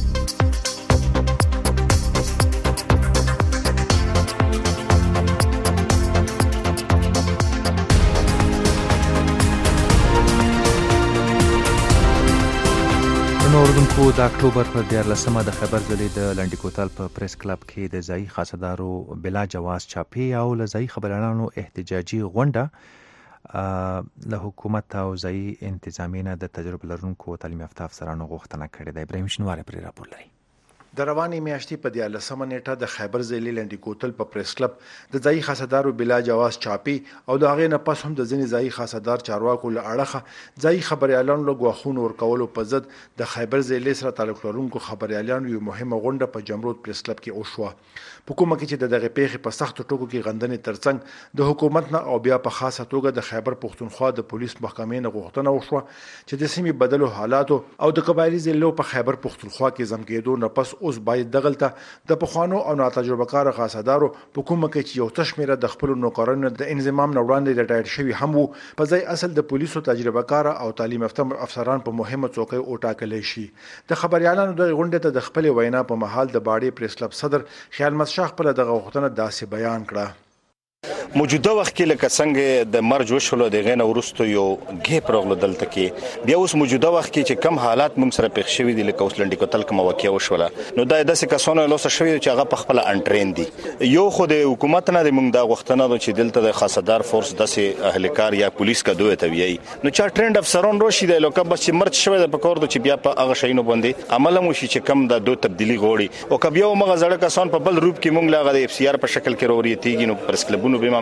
اوردونکو د اکتوبر پر 14مه د خبر ځلې د لنډی کوتل په پریس کلب کې د ځایي خاصدارو بلا جواز چاپی او له ځایي خبريالانو احتجاجي غونډه له حکومت او ځایي انتظامیه د تجربه لرونکو تعلیم یافته افسرانو غوښتنه کړې ده. ابراهیم شنواره پر راپور لري. د رواني میاشتې په 14مه نیټه د خیبر ځایي لنډی کوتل په پریس کلب د ځایي خاصدارو بلا جواز چاپی او د هغې نه پس هم د ځینې ځایي خاصدار چارواکو له اړخه ځایي خبريالانو له غواخونو ورکولو په ضد د خیبر ځایي سره تعلق لرونکو خبريالانو یو مهمه غونډه په جمرود پریس کلب کې وشوه. په کومه کې چې دغه پیښې په سخت ټکو کې غندنې ترڅنګ د حکومت نه او بیا په خاصه توګه د خیبر پښتونخوا د پولیس محکمې نه غوښتنه وشوه چې د سیمې بدلو حالاتو او د قبایلی ضلعو په خیبر پښتونخوا کې زم کېدو نه پس اوس باید دغلته د پخوانو او ناتجربه کار خاصدارو په کومه کې چې یو تشمیره د خپل نوکرانو د انضمام نه وړاندې ریټایر شوی هم وو په ځای اصل د پولیسو تجربه کار او تعلیم یافته افسران په مهمه څوکۍ او ټاکل شي. د خبريالانو د غونډې ته د خپل وینا په محل د باډي پریس کلب صدر خیال مدشاه خپل دغه غوښتنه داسې بیان کړه. موجوده وخت کې لکه څنګه د مرج وشول د غینه ورستو یو ګیپ راغله دلته کې بیا اوس موجوده وخت کې چې کم حالات موږ سره پېښ شوي دي لکه اوس لنډی کوتل کوم واقعیا وشول نو دا د څه کسانو لوسه شوی چې هغه په خپل انټرین دي. یو خو د حکومت نه د موږ د غوښتنه چې دلته د خاصدار فورس داسې اهلکار یا پولیس کا دوه تویي نو چا ټرند افسرون روشي د لوکه بس چې مرچ شوی د پکور د چې بیا په هغه شینو باندې عمل مو شي چې کم د دوه تبدیلی غوړي او کبه یو مغه زړه کسان په بل روپ کې موږ لاغه د اف سی آر په شکل کې وروریتيږي نو پرس کلبونو به معاملې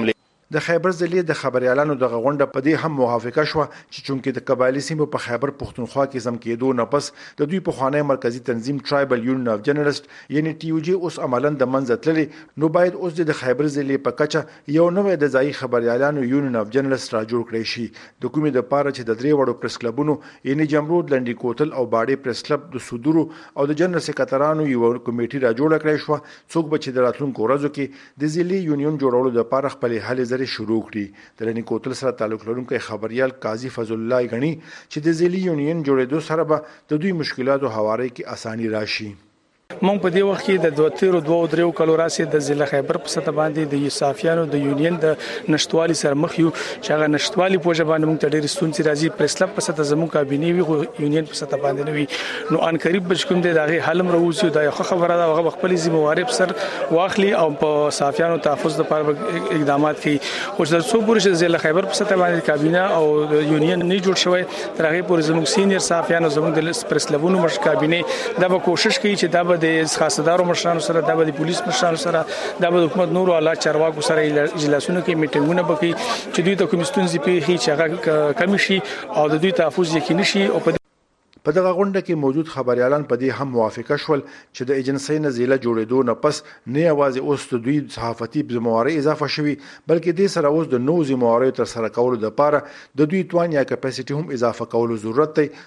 د خیبر ضلع د خبريالانو د غونډه په دې هم موافقه شو چې چونکې د قبایلی سیمو په خیبر پښتونخوا کې زم کېدو نه پس د دوی په خوانی مرکزی تنظیم ټرایبل یونین اف جرنالست یعنی ټي یو جی اوس عملاً د منځ تللی نو باید اوس د خیبر ضلع په کچه یو نوې د ځای خبريالانو یونین اف جرنالست را جوړ کړی شي د کومې د پاره چې د درې وړو پریس کلبونو یعنی جمرود لنډی کوتل او باډي پریس کلب د صدورو او د جنرال سکرټرانو یو کمیټي را جوړ کړی شو څوک به چې د راتلونکو ورځو کې د ضلع یونین جوړولو د پاره خپل هلې ځلې شروع کړي د لنډی کوتل سره تعلق لرونکي خبريال قاضي فضل الله غني چې د ضلع یونین جوړېدو سره به د دوی مشکلاتو هواري کې اساني راشي. مونږ په دې وخت کې د 2 کلو راسي د ضلع خیبر په سطح باندې د صافیانو د یونین د نشټوالي سره مخ یو چې هغه نشټوالي په ژبه باندې مونږ ته ډېر ستونزې راځي پریس کلب په سطح زموږ کابینه وی یونین په سطح باندې نه وي نو ان قریب بچ کوم دی دا حل مروزي دا یو خبره دا هغه خپل ذمہواری سر واخلي او په صافیانو تحفظ لپاره اقدامات کوي خو چې څو پورې چې ضلع خیبر په سطح باندې کابینه او یونین نه جوړ شوی تر هغه پورې زموږ سینیئر صافیانو زموږ د پریس کلبونو مش کابینه دا به کوشش کوي چې دا د خاصدارو مشرانو سره د پولیس مشرانو سره د حکومت نور اعلی چارواکو سره اجلاسونه کې میټینګونه وکړي چې دوی ته کوم ستونزې پیښې چې هغه کم شي او د دوی تحفظ یقیني شي او په دغه غونډه کې موجود خبريالان په دې هم موافقه شول چې د ایجنسی نه ضلع جوړېدو نه پس نه یوازې اوس د دوی صحافتي ذمہواری اضافه شوي بلکې د سره اوس د نو ذمہواری تر سره کولو لپاره د دوی توان یا کیپاسټي هم اضافه کولو ضرورت دی.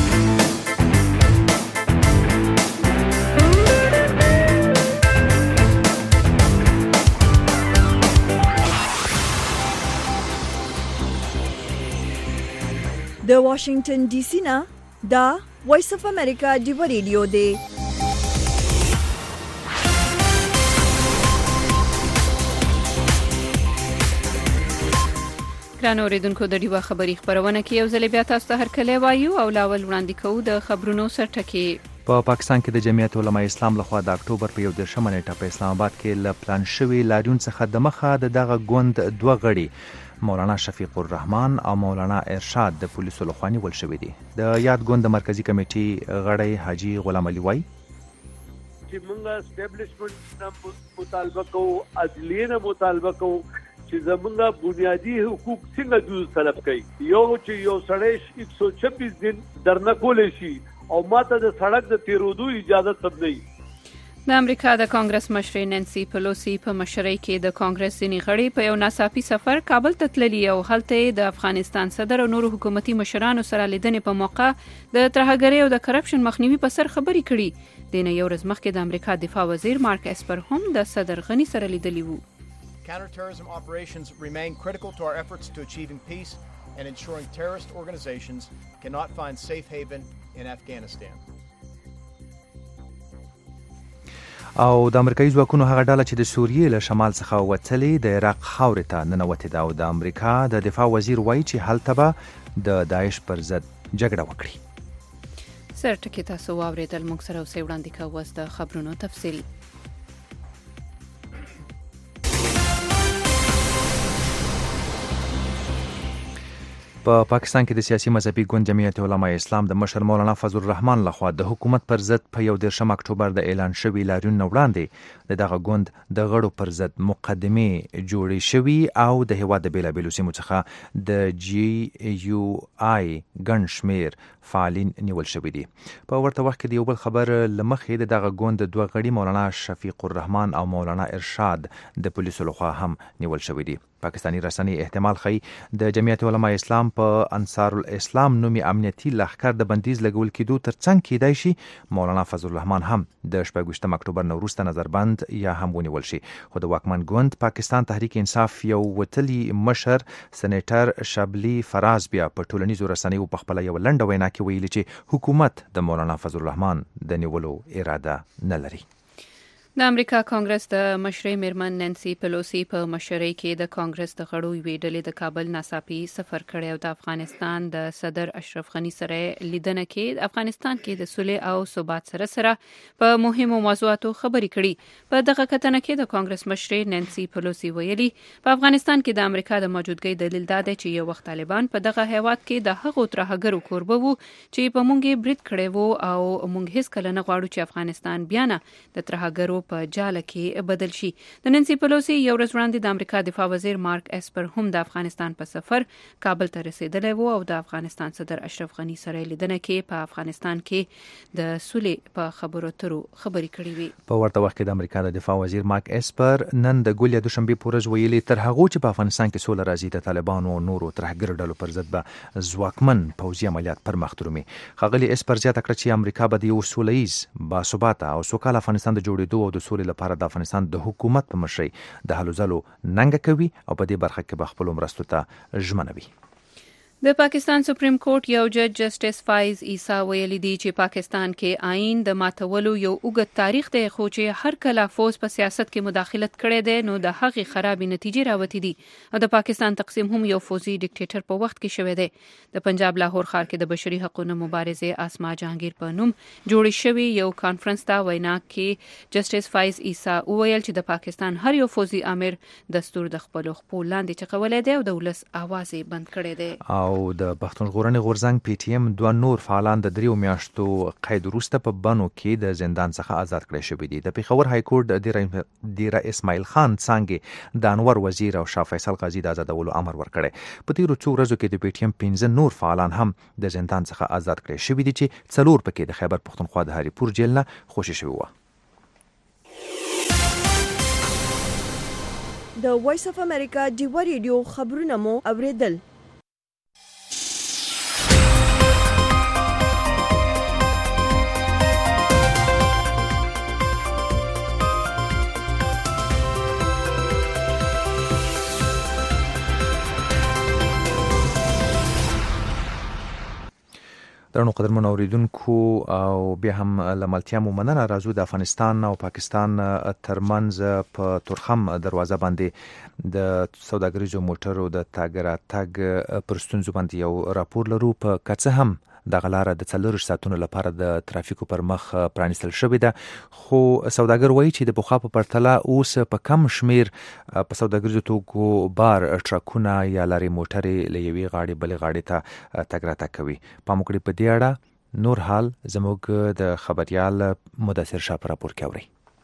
د واشنگټن ډي سي نه دا وایس اف امریکا دی ریډیو دی. ګران اوریدونکو د ډیوا خبری خبرونه کې یو ځل بیا تاسو ته هرکلی وایو او لاول وړاندې کوو د خبرونو سرټکی. په پاکستان کې د جمعیت علماء اسلام لخوا د اکتوبر په 11 نیټه په اسلام آباد کې ل پلان شوی لاریون څخه د مخه دغه ګوند دوه غړي مولانا شفیق الرحمن او مولانا ارشاد د پولیسو لخوا نیول شوی دي. د یاد ګوند د مرکزی کمیټې غړی حاجی غلام علي وای چې موږ اسټابلیشمنت مطالبه کوو عدلیه نه مطالبه کوو چې زمونږ بنیادی حقوق څنګه جوړ طلب کوي یو چې یو سړی 126 دن درنه کولای شي او ماته د سړک د تیرودو اجازه تب نه. د امریکا د کانګرس مشر نانسی پلوسی په مشرۍ کې د کانګرس ځینې غړي په یو ناڅاپي سفر کابل ته تللي او هلته د افغانستان صدر او نورو حکومتي مشرانو سره لیدنې په موقع د ترهګرۍ او د کرپشن مخنیوي په سر خبرې کړي. د نه یو ورځ مخکې د امریکا دفاع وزیر مارک اسپر هم د صدر غني سره لیدلی وو. Counterterrorism operations remain critical to our efforts to achieving peace and ensuring terrorist organizations cannot find safe haven in Afghanistan. او د امریکایي ځواکونو هغه ډله چې د سوریې له شمال څخه وتلې د عراق خاورې ته ننوتې ده او د امریکا د دفاع وزیر وایي چې هلته به د داعش پر ضد جګړه وکړي. سرټکی تاسو واورېدل موږ سره اوسئ وړاندې کوو اوس د خبرونو تفصیل. په پاکستان کې د سیاسي مذهبي ګوند جمعیت علماء اسلام د مشر مولانا فضل الرحمن لخوا د حکومت پر ضد په 11 اکتوبر د اعلان شوی لاریون نه وړاندې دغه ګوند د غړو پر ضد مقدمه جوړې شوی او د هیواد د بیلابیلو سیمو څخه د جی یو آی ګڼ شمیر فعالین نیول شوی دي. په ورته وخت کې د یو بل خبر لمخې دغه ګوند د دوه غړي مولانا شفیق الرحمن او مولانا ارشاد د پولیسو لخوا هم نیول شوی دي. پاکستانی رسنۍ احتمال خي د جمعیت علماء اسلام په انصار الاسلام نومي امنیتي لښکر د بندیز لګول کېدو ترڅنګ کېدای شي مولانا فضل الرحمن هم د 18 اکتوبر نه وروسته نظربند یا هم ونیول شي. خو د واکمن ګوند پاکستان تحریک انصاف یو وتلی مشر سېنیټر شابلی فراز بیا په ټولنیزو رسنیو په خپل یو لنډه وینا کې ویلي چې حکومت د مولانا فضل الرحمن د نیولو اراده نه لري. د امریکا کانګرس د مشرۍ میرمن نانسی پلوسی په مشرۍ کې د کانګرس د غړو یوې ډلې د کابل ناڅاپي سفر کړی او د افغانستان د صدر اشرف غني سره لیدنه کې افغانستان کې د صلح او ثبات سره په مهمو موضوعاتو خبرې کړي. په دغه کتنه کې د کانګرس مشرۍ نانسی پلوسی ویلي په افغانستان کې د امریکا د موجودګۍ دلیل دا دی چې یو وخت طالبان په دغه هیواد کې د هغو ترهګرو کوربه وو چې په مونږ برید کړی وو او مونږ هیڅ کله نه غواړو چې افغانستان بیا نه د ترهګرو په جاله کې بدل شي. د نانسي پلوسی یو ورځ وړاندې د امریکا دفاع وزیر مارک اسپر هم د افغانستان په سفر کابل ته رسیدلی و او د افغانستان صدر اشرف غنی سره لیدنه کې په افغانستان کې د سولې په خبرو اترو خبرې کړې وي. په ورته وخت کې د امریکا د دفاع وزیر مارک اسپر نن د ګولیا دوشنبه پورز ویلي تر هغه چې په افغانستان کې سوله راځي د طالبانو او نورو ترهګر ډلو پر ضد به ځواکمن پوځي عملیات پر مخ درومي. ښاغلي اسپر زیاته کړه چې امریکا به د یو سولهییز باثباته او سوکاله افغانستان د جوړېدو او د سولې لپاره د افغانستان د حکومت په مشرۍ د هلو ځلو ننګه کوي او په دې برخه کې به خپل مرستو ته ژمنوي. د پاکستان سپریم کورټ یو جج جسټس فایز عیسی ویلي دی چې پاکستان کې آئین د ماتولو یو اوږد تاریخ دی خو چې هر کله فوز په سیاست کې مداخلت کړی دی نو د هغې خرابې نتیجې راوتی دي او د پاکستان تقسیم هم یو فوزي ډیکټیټر په وخت کې شوی دی. د پنجاب لاهور ښار کې د بشري حقوقو مبارزې اسما جهانگیر په نوم جوړ شوی یو کانفرنس ته وینا کې جسټس فایز عیسی ویل چې د پاکستان هر یو فوزي امر دستور د خپل خپل لاندې چقولای دی او د ولس आवाज بند کړی دی. او د پښتون ژغورنې غورځنګ پی ټی ایم دوه نور فعالان د 3 میاشتو قید وروسته په بنو کې د زندان څخه آزاد کړی شوی دي. د پیښور های کورټ ډیر اسماعیل خان څنګه د انور وزیر او شاه فیصل قاضي د آزادولو امر ورکړی. په تیرو څو ورځو کې د پی ټی ایم 15 نور فعالان هم د زندان څخه آزاد کړی شوی دي چې 4 پکې د خیبر پښتونخوا د هریپور جیل نه خوشی شوی و. د وایس اف امریکا ډیو ریډیو خبرونه مو اوریدل. درنو قدرمن اوریدونکو او بیا هم لملتیا مو مننه. راځو د افغانستان او پاکستان ترمنځ په تورخم دروازه باندې د سوداګریزو موټرو د تګ راتګ پر ستونزو باندې یو راپور لرو. په کڅه هم د غلاره د 4 ساعتونو لپاره د ترافیکو پر مخ پرانیستل شوې ده خو سوداګر وایي چې د پخوا په پرتله اوس په کم شمیر په سوداګریزو توکو بار ټرکونه یا لارې موټرې له یوې غاړې بلې غاړې ته تګ راتګ کوي. پام وکړئ په دې اړه نور حال زموږ د خبريال مدثر شاه په راپور کې اورئ.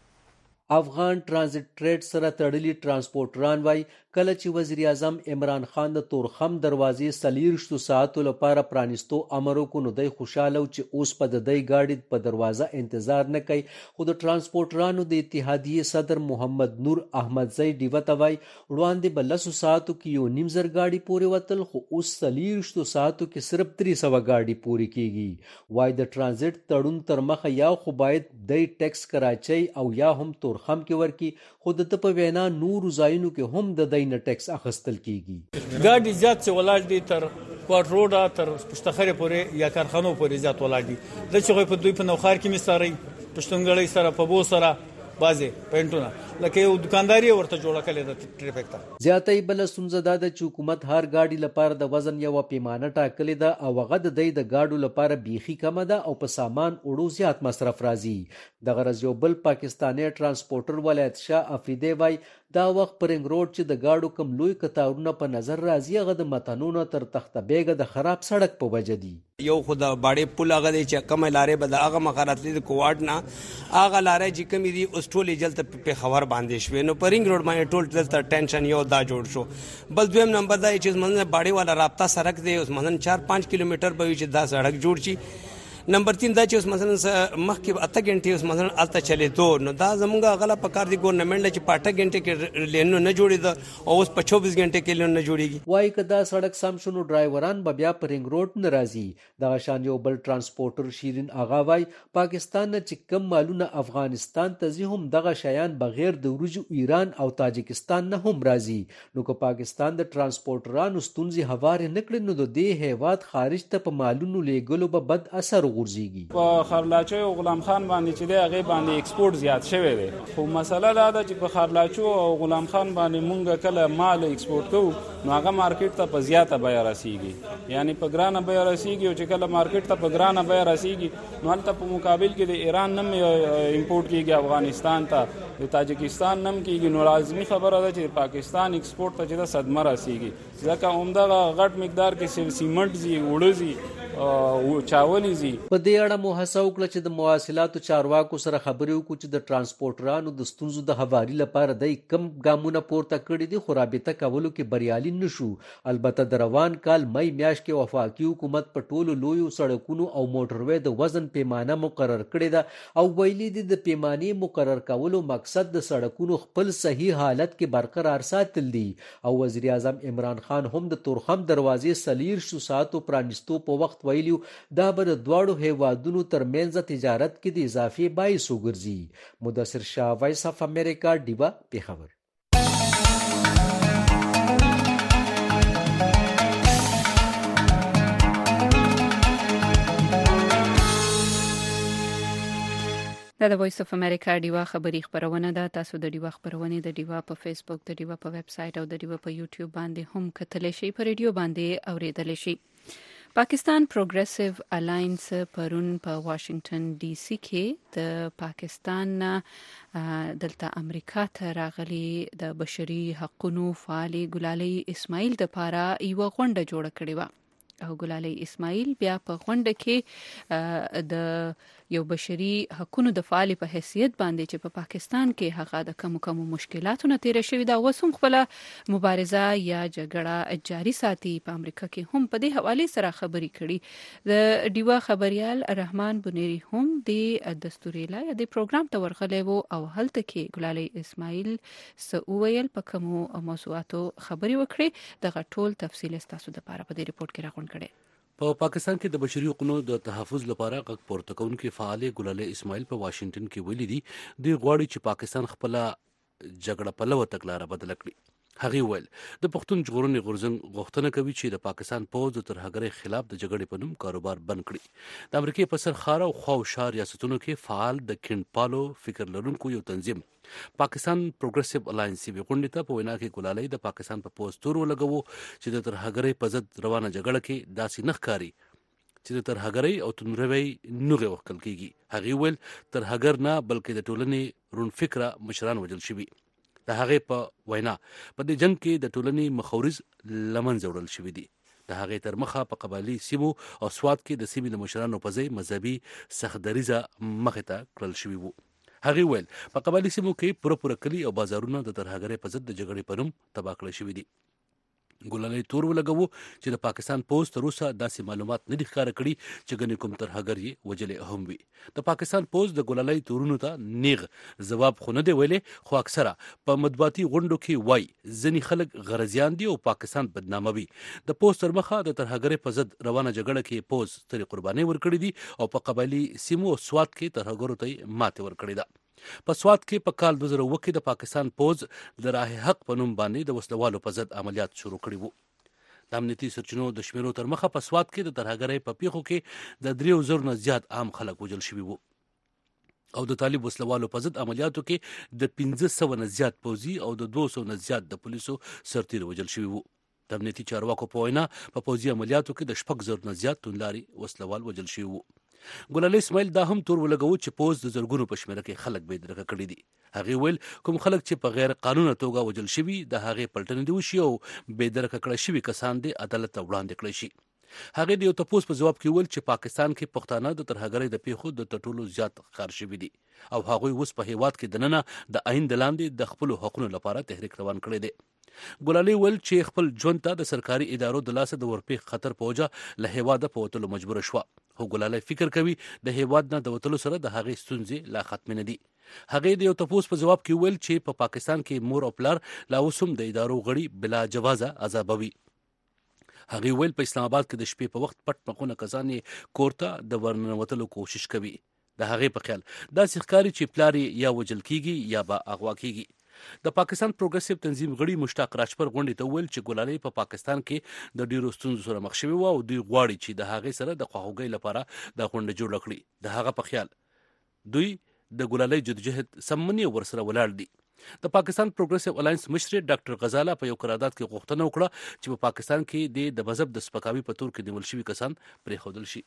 افغان ټرانزیټ ټریډ سره تړلي ترانسپورټران وای کله چې وزیر اعظم عمران خان د تورخم دروازې 24 ساعتو لپاره پرانیستو امر وکړ نو د خوشاله چې اوس په د گاډي په دروازه انتظار نه کوي. خو د ترانسپورټرانو د اتحادیې صدر محمد نور احمدزی دیوته وای وړاندې بل 100 ساعتو کې یو نیم زر گاډي پورې وتل خو اوس 24 ساعتو کې صرف 300 گاډي پورې کیږي. وای د ټرانزیټ تړون تر مخه یا خو باید د ټیکس کراچي او یا هم خم کې ورکی خود ته په وینا نور زاینو کې هم د دین ټیکس اخستل کیږي. ګاډي زیات څه ولاړ دي تر کوټ روډا تر پښتخره پورې یا کارخانو پورې زیات ولاړ دي. د چې په دوی په نوخار کې مستاري پښتونګړی سره په بو سره بازي پینټونه لکه یو دکانداري ورته جوړه کړې د ټریفیک ته. زیاتې بل سنځه د حکومت هر گاډي لپاره د وزن یو پیمانه ټاکلې ده او هغه د گاډو لپاره بیخي کم ده او په سامان وړو زیات مصرف راځي. د غرض یو بل پاکستاني ترانسپورټر ولایت شاه افریدی وای دا وخت پرنګ روډ چې د گاډو کم لوی کتارونه په نظر راځي هغه د متنونو تر تخته بیګه د خراب سړک په وجه دي. یو خدا باړې پل هغه چې کم لارې به د هغه مخارات لید کوواټ نه هغه لارې چې کمی دي اوس ټولې جلد په خبر باندې شوې نو پرنګ روډ باندې ټول دلته ټینشن یو دا جوړ شو. بل دویم نمبر دا چې منځ باړې والا رابطه سړک دی اوس منځ 4-5 کیلومتر به چې دا سړک جوړ شي. نمبر 3 دا چې اوس مثلا مخکې 8 غنټې اوس مثلا الته چلے تو نو دا زمونږه غلا پکار دی ګورنمنت چې 8 غنټې کې لینو نه جوړی دا او اوس په 24 غنټې کې لینو نه جوړیږي. وای کدا سړک سم شنو ډرایوران به بیا پرنګ روډ ناراضي. دا شان یو بل ترانسپورټر شیرین اغا وای پاکستان نه چې کم مالونه افغانستان ته زی هم دغه شیان بغیر د ورجو ایران او تاجکستان نه هم راځي. نو که پاکستان د ترانسپورټرانو ستونزې هوار نه کړي نو د دې هیواد خارج ته په مالونو لیګلو به بد اثر غورځيږي. په خرلاچو او غلام خان باندې چې دی هغه باندې ایکسپورت زیات شوی دی خو مسله دا ده چې په خرلاچو او غلام خان باندې مونږ کله مال ایکسپورت کوو نو هغه مارکیټ ته په زیاته بیه رسیږي یعنی په ګرانه بیه رسیږي او چې کله مارکیټ ته په ګرانه بیه رسیږي نو هلته په مقابل کې د ایران نم امپورټ کیږي افغانستان ته د تاجکستان نم کیږي نو لازمي خبره ده چې پاکستان ایکسپورت ته چې د صدمه رسیږي ځکه عمده غټ مقدار کې سیمنټ زی وړوزی چاولې زی. په دې اړه مو هڅه وکړه چې د مواصلاتو چارواکو سره خبرې وکړو چې د ترانسپورټرانو د ستونزو د هواري لپاره د کم ګامونه پورته کړي دي، خو رابطه کولو کې بریالي نشو. البته د روان کال مئی میاشت کې وفاقي حکومت په ټولو لویو سړکونو او موټروي د وزن پیمانه مقرر کړې ده او ویلي دي د پیمانې مقرر کولو مقصد د سړکونو خپل صحیح حالت کې برقرار ساتل دي. او وزیر اعظم عمران خان هم د تورخم دروازې 40 ساعتو پرانیستو په وخت ویلیو دا به د دواړو هیوادونو ترمنځ تجارت کې د اضافي باعث وګرځي. مدثر شاه، وایس اف امریکا، ډیوا، پیښور. دا د وایس اف امریکا ډیوا خبری خبرونه ده. تاسو د ډیوا خبرونه د ډیوا په فیسبوک، د ډیوا په ویب سټ او د ډیوا په یوټیوب باندې هم کتلی شئ، په ریډیو باندې اوریدل شئ. پاکستان پروګریسیو الاینس پرون په واشنگټن ډي سي کې د پاکستان دلته امریکا ته راغلي د بشري حقوقو فعال ګلالي اسماعیل د پاره یو غونډه جوړه کړې و او ګلالي اسماعیل بیا په غونډه کې د یو بشري حقوقو د فعال په حیثیت باندې چې په پاکستان کې هغه د کم مشکلاتو نه تیر شوی دا وسوم خپل مبارزه یا جګړه جاري ساتي. په امریکا کې هم په دې حواله سره خبري کړي. د ډیوا خبريال رحمان بنيري هم د دستوري لا د پروګرام ته ورغلی وو او هلته کې ګلالي اسماعیل سوویل په کوم موضوعاتو خبري وکړي. دغه ټول تفصیل تاسو د پاره په دې ریپورت کې راغون کړي. په پاکستان کې د بشري حقوقو د تحفظ لپاره غږ پورته کوونکي فعال ګلالي اسماعیل په واشنگټن کې ویلي دي د غواړي چې پاکستان خپل جګړه پلوه تګلاره بدل کړي. هغه ویل د پښتون ژغورنې غورځنګ غوښتنه کوي چې د پاکستان پوځ د ترهګرۍ خلاف د جګړې په نوم کاروبار بند کړي. د امریکای په سرخاره او خواوشا ریاستونو کې فعال د کینپالو فکر لرونکو یو تنظیم پاکستان پروګریسیو الاینس وی غونډه ته په وینا کې ګلالي د پاکستان په پوسټور ولګوو چې د ترهګرۍ په ضد روانه جګړه کې داسې نخکاری چې د ترهګرۍ او تنروي نوغه وکړل کیږي. هغه ویل ترهګر نه بلکې د ټولنې رون فکره مشران وجل شوي. د هغه په وینا په دې جنگ کې د ټولنې مخاورز لمن جوړل شوي دي. د هغه تر مخه په قبایلی سیمو او سواد کې د سیمې د مشرانو په ځای مذهبي سخدریزه مخه ته کړل شوی وو. هغه ویل په قبایلی سیمو کې پوره کلی او بازارونه د ترهګرۍ په ضد د جګړې په نوم تباه کړل شوي دي. ګلالي تور ولګوو چې د پاکستان پوز تر اوسه داسې معلومات نه دي ښکاره کړي چې ګنې کوم ترهګر یې وجلې هم وي. د پاکستان پوز د ګلالي تورونو ته نیغ ځواب خو نه دی ویلي، خو اکثره په مطبوعاتي غونډو کې وای ځینې خلک غرضیان دي او پاکستان بدناموي. د پوز تر مخه د ترهګرۍ په ضد روانه جګړه کې پوز ترې قرباني ورکړي دي او په قبایلی سیمو او سواد کې ترهګرو ته ماته ورکړي ده. په سواد کې په کال 2009 کې د پاکستان پوز د راه حق په نوم باندې د وسلوالو په ضد عملیات شروع کړي وو. د امنیتي سرچینو د شمیرو تر مخه په سواد کې د ترهګرۍ په پیښو کې د 3000 نه زیات عام خلک وژل شوي وو او د طالب وسلوالو په ضد عملیاتو کې د 1500 نه زیات پوځي او د 200 نه زیات د پولیسو سرتیر وژل شوي وو. د امنیتي چارواکو په وینا په پوځي عملیاتو کې د 6000 نه زیات توندلاري وسلوال وژل شوي وو. ګلالي اسماعیل دا هم تور ولګوو چې پوز د زرګونو په شمیره کې خلک بې درکه کړي دي. هغه ویل کوم خلک چې په غیر قانوني توګه وژل شوي د هغه پلټنې دی وشي او بې درکه کړي شوي کسان دي عدالت ته وړاندې کړي شي. هغه د یو تپوس په جواب کې ویل چې پاکستان کې پښتانه د ترهګرۍ د پیښو د ټولو زیات ښکار شوي دي او هغه اوس په هیواد کې دننه د عین د لاندې د خپل حقوقو لپاره تحریک روان کړی دی. ګلالي ویل چې خپل ژوند ته د سرکاري ادارو د لاسه د ورپېښ خطر په وجه له هیواده په وتلو مجبور شوه. خو ګلالي فکر کوي د هیواد نه د وتلو سره د هغې ستونزې لا ختم نه دي. هغې د یو تپوس په جواب کې ویل چې په پاکستان کې مور او پلار لا اوس هم د ادارو غړي بلا جوازه عذابوي. هغې ویل په اسلام آباد کې د شپې په وخت پټ مخونه کسان کور ته د ورننوتلو کوشش کوي. د هغې په خیال داسې ښکاري چې پلار یا وژل کیږي یا به اغوا کیږي. د پاکستان پروګریسیو تنظیم غړي مشتاق راجپر غونډې ته ویل چې ګلالي په پاکستان کې د ډیرو ستونزو سره مخ شوی و او دوی غواړي چې د هغې سره د خواخوږۍ لپاره د غونډه جوړه کړي. د هغه په خیال دوی د ګلالي جدوجهد سمني ورسره ولاړ دي. د پاکستان پروګریسیو الاینس مشر ډاکټر غزاله په یو قرارداد کې غوښتنه وکړه چې په پاکستان کې د مذهب د سپکاوي په تور کې نیول شوي کسان پرېښودل شي.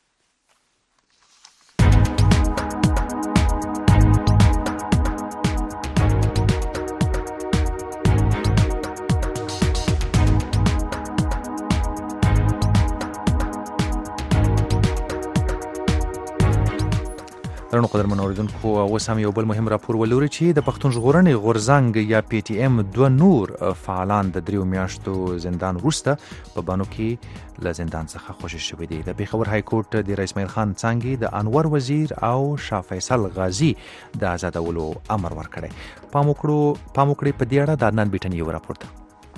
درنو قدرمنو اوریدونکو اوس هم یو بل مهم راپور ولوري چې د پښتون ژغورنې غورځنګ یا پی ټی ایم 2 نور فعالان د 3 میاشتو زندان وروسته په بانو کې له زندان څخه خوشي شوي دي. د پیښور های کورټ د رئیس اسماعیل خان څانګې د انور وزیر او شاه فیصل غازی د آزادولو امر ورکړی. پام وکړئ په دې اړه د عدنان بیټنی یو راپور.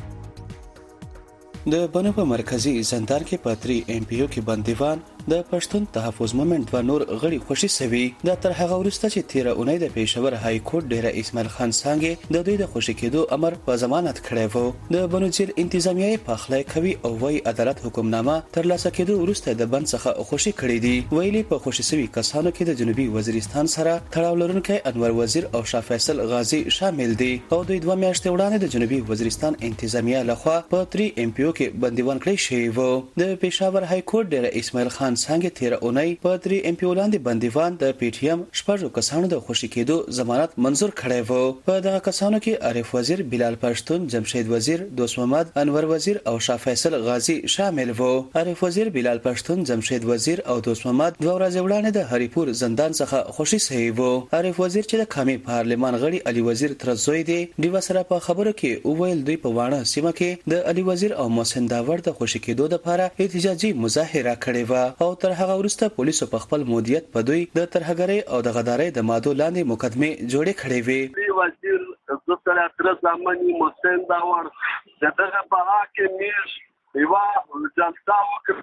د بنو په مرکزی زندان کې پاتري ام پی او کې بندیوان د پښتون تحفظ مومنت و نور غړي خوشي سوي. د تر هغه وروسته چې 13 اونۍ د پیښور های کورټ ډیر اسماعیل خان څنګه د دوی د خوشي کېدو امر په ضمانت کړی وو. د بنو جیل انتظامیه په خلای کوي او وای عدالت حکمنامه تر لاسه کېدو وروسته د بند څخه خوشي کړی دي. ویلي په خوشي سوي کسانو کې د جنوبي وزیرستان سره تړاو لرونکي انور وزیر او شاه فیصل غازی شامل دي او دوی 2 میاشتې وړاندې د جنوبي وزیرستان انتظامیه لخوا په 3 ام پی او کې بندیوان کړی شوی وو. د پیښور های کورټ ډیر اسماعیل خان څنګه 13 اونۍ په 3 ام پی او لاندې بندیوان د پی ټی ایم شپږ کسانو د خوشي کېدو ضمانت منزور کړی وو. په دغه کسانو کې عارف وزیر، بلال پښتون، جمشید وزیر، دوست محمد، انور وزیر او شاه فیصل غازی شامل وو. عارف وزیر، بلال پښتون، جمشید وزیر او دوست محمد 2 ورځې وړاندې د هریپور زندان څخه خوشي شوی وو. عارف وزیر چې د قومي پارلمان غړي علي وزیر ترزوی دی د وسره په خبرو کې وویل دوی په وانه سیمه کې د علي وزیر او محسن داور د خوشي کېدو لپاره احتجاجي مظاهره کړې و او تر هغه وروسته پولیسو په خپل مدیریت په دوی د ترهګرۍ او د غدارۍ د مادو لاندې مقدمه جوړې کړې وې. وزیر دکتر اعتراض زمانی محسن داور دغه په حق میش یوا جلسه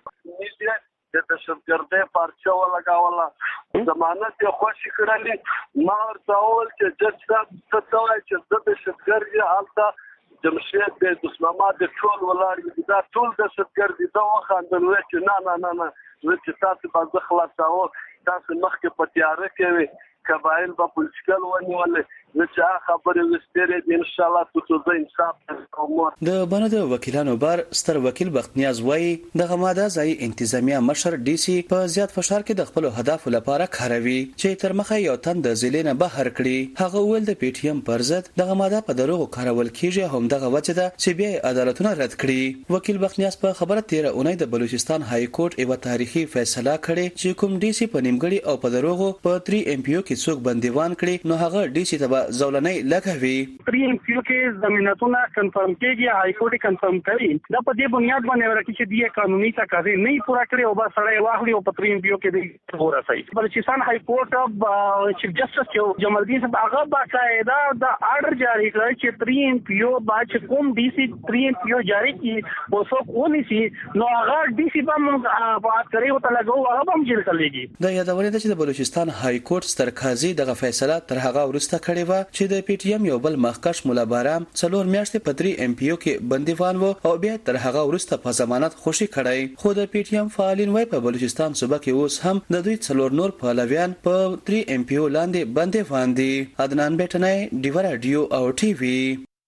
وکړه د دهشتګردۍ پارچه ولګاوله ضمانت یې خوشي کړلې. ما ورته وویل چې جج صاحب څه ته وایي چې زه دهشتګرد یم. هلته جمشید دی، دوست محمد دی، ټول ولاړ دي، دا ټول دهشتګرد دي. دا وخندل وایي چې نه زه چې تاسو به زه خلاصوم، تاسو مخکې په تیاره کې وي، قبایل به پولیټیکل ونیولې. زه چې هغه خبرې وستېرې دي انشاءالله تو زه انصاف کوم. د بنو د وکیلانو بار ستر وکیل بختنیاز وایي دغه ماده ځای انتظامیه مشر ډي سي په زیات فشار کې د خپل هدف لپاره کاروي چې تر مخه یو تن د ضلع نه بهر کړي. هغه ویل د پی ټی ایم پر ضد دغه ماده په دروغ کارول کیږي، هم دغه وجه ده چې بیا عدالتونه رد کړي. وکیل بختنیاز په خبره 13 اونۍ د بلوچستان های کورټ یو تاریخي فیصله کړې چې کوم ډي سي په نیمګړي او په دروغ په 3 ام پی او کې څوک بندیوان کړي نو هغه ډي سي ته زولنۍ لګوي. 3 ام پی او کې ضمانتونه کنفرم کیږي، های کورټ کنفرم کوي. دا په دې بنیاد باندې ورکه چې دی قانوني تقاضا نه پوره کړي او بس سړی واخلي او په 3 ام پی او کې دی ورسي. بلوچستان های کورټ چیف جسټس جمال الدین صاحب هغه باقاعده د آرډر جاری کړ چې 3 ام پی او باید کوم ډي سي 3 ام پی او جاری کړي او څوک ونی سي نو هغه ډي سي په بات کوي او تلګو هغه هم جیل کړيږي. د یادونه ده چې د بلوچستان های کورټ ستر قاضي دغه فیصله تر هغه ورسته کړې و چې د پی ټی ایم یو بل مخکش مولا بارام 4 میاشتې په 3 ام پی او کې بندیوان وو او بیا تر هغه ورسته په ضمانت خوشي کړی. خو د پی ټی ایم فعالین وای په بلوچستان صوبه کې اوس هم د دوی 4 نور پهلویان په 3 ام پی او لاندې بندیوان دي. عدنان بیٹنای دیوا رادیو او ټي وي.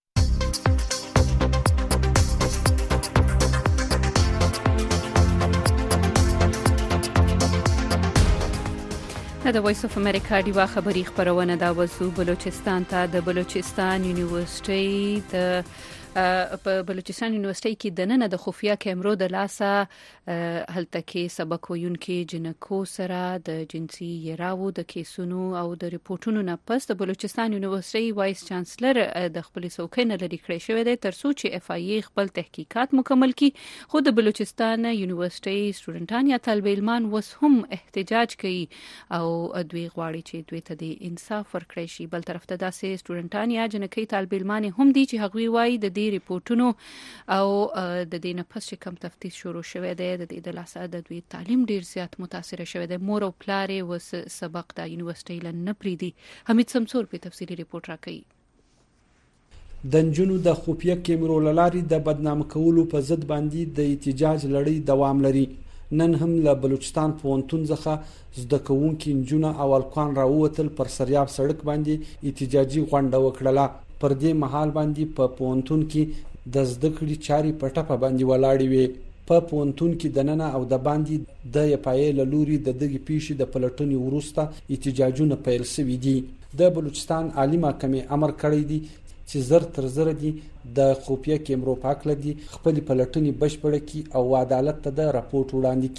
د وایس اف امریکا دیوا خبری خبرونه دا وسو بلوچستان ته د بلوچستان یونیورسيټي د په بلوچستان یونیورسيټي کې د نن د خفیا کیمرو د لاسه هلته کې سبق ویونکي جنکو سره د جنسي یراو د کیسونو او د ریپورتونو نه پس د بلوچستان یونیورسيټي وایس چانسلر د خپل څوکۍ نه لري کړی شوی دی ترڅو چې اف ای خپل تحقیقات مکمل کړي. خو د بلوچستان یونیورسيټي سټوډنټان یا طالب علمان وس هم احتجاج کوي او دوی غواړي چې دوی ته د انصاف ورکړي شي. بل طرف ته داسې سټوډنټان یا جنکۍ طالب علمان هم دي چې هغوی وایي د دې ریپورتونو او د دې نه پس چې کم تفتیش شروع شوی دی د دې د لاسه د دوی تعلیم ډیر زیات متاثر شوی دی. مور او پلار وس سبق د یونیورسيټي لن پریدي. حمید سمسور په تفصیلی ریپورت راکړي. د نجونو د خفیه کیمرو لاري د بدنام کولو په ضد باندې د احتجاج لړۍ دوام لري. نن هم له بلوچستان پونتون څخه زده کوونکي نجونه او الکوان راووتل پر سریاب سړک باندې احتجاجي غونډه وکړه. پر دې مهال باندې په پونتون کې د زده کړې چاري پټه باندې ولاړې وي. په پونتون کې د نن او د باندې د یپایل لوري د دغه پیښې د پلټنې وروسته احتجاجونه پیل شوي دي. د بلوچستان عالی محکمې امر کړی دی چې زر تر زر دي د خفیه کیمرو پاک لدی خپل پلټنې بشپړه کی او عدالت ته د راپورټ وړاندې کی.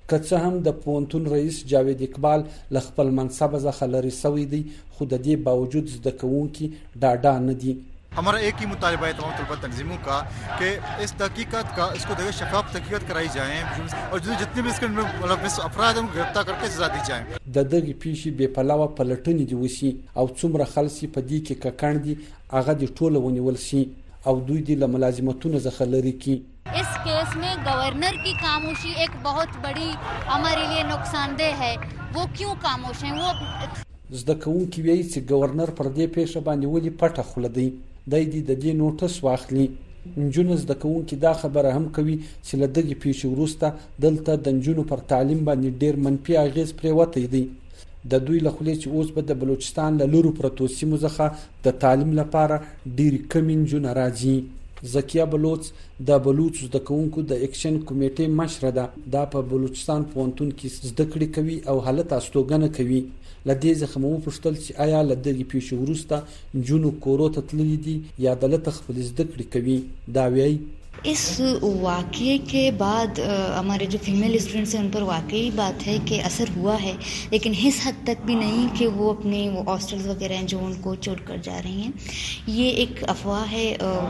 که څه هم د پوهنتون رئیس جاوید اقبال له خپل منصب څخه لرې شوی دی خو د دې باوجود زده کوونکي ډاډه نه دي. हमारा एक ही मुतालबा है तमाम तलबा तंजीमों का कि इस तहकीकात का इसको देखिए शफाफ तहकीकात कराई जाए और जितने भी इसके मुलविस अफराद हैं उनको गिरफ्तार करके सजा दी जाए. د دغې پیښې بې پلوه پلټنې دې وشي او څومره خلک په دې کې ککړ دي هغه دې ټوله ونیول شي او دوی دې له ملازمتونو څخه لرې کړي. इस केस में गवर्नर की खामोशी एक बहुत बड़ी हमारे लिए नुकसानदेह है. वो क्यों खामोश हैं? वो زده کوونکي وایي چې گورنر پر دې پیښه باندې ولې پټه خوله دی. دای دې د دې نوټس واخلي. نجونې زده کوونکي دا خبره هم کوي چې له دغې پیښې وروسته دلته د نجونو پر تعلیم باندې ډېر منفي اغېز پرېوتی دی. د دوی له خولې چې اوس به د بلوچستان له لرو پرتو سیمو څخه د تعلیم لپاره ډېرې کمې نجونې راځي. زکیه بلوچ د بلوچ زده کوونکو د اکشن کمیټې مشره ده. دا په بلوچستان پوهنتون کې زده کړې کوي او حالت استوګنه کوي. له دې څخه مو پوښتل چې آیا له دغې پیښې وروسته نجونو کورو ته تللي دي یا دلته خپل زده کړې کوي. دا وایي इस वाक़ये के बाद हमारे जो फीमेल स्टूडेंट्स हैं उन पर वाकई बात है कि असर हुआ है, लेकिन इस हद तक भी नहीं कि वो अपने वो हॉस्टल्स वगैरह हैं जो उनको छोड़कर जा रही हैं. ये एक अफवाह है.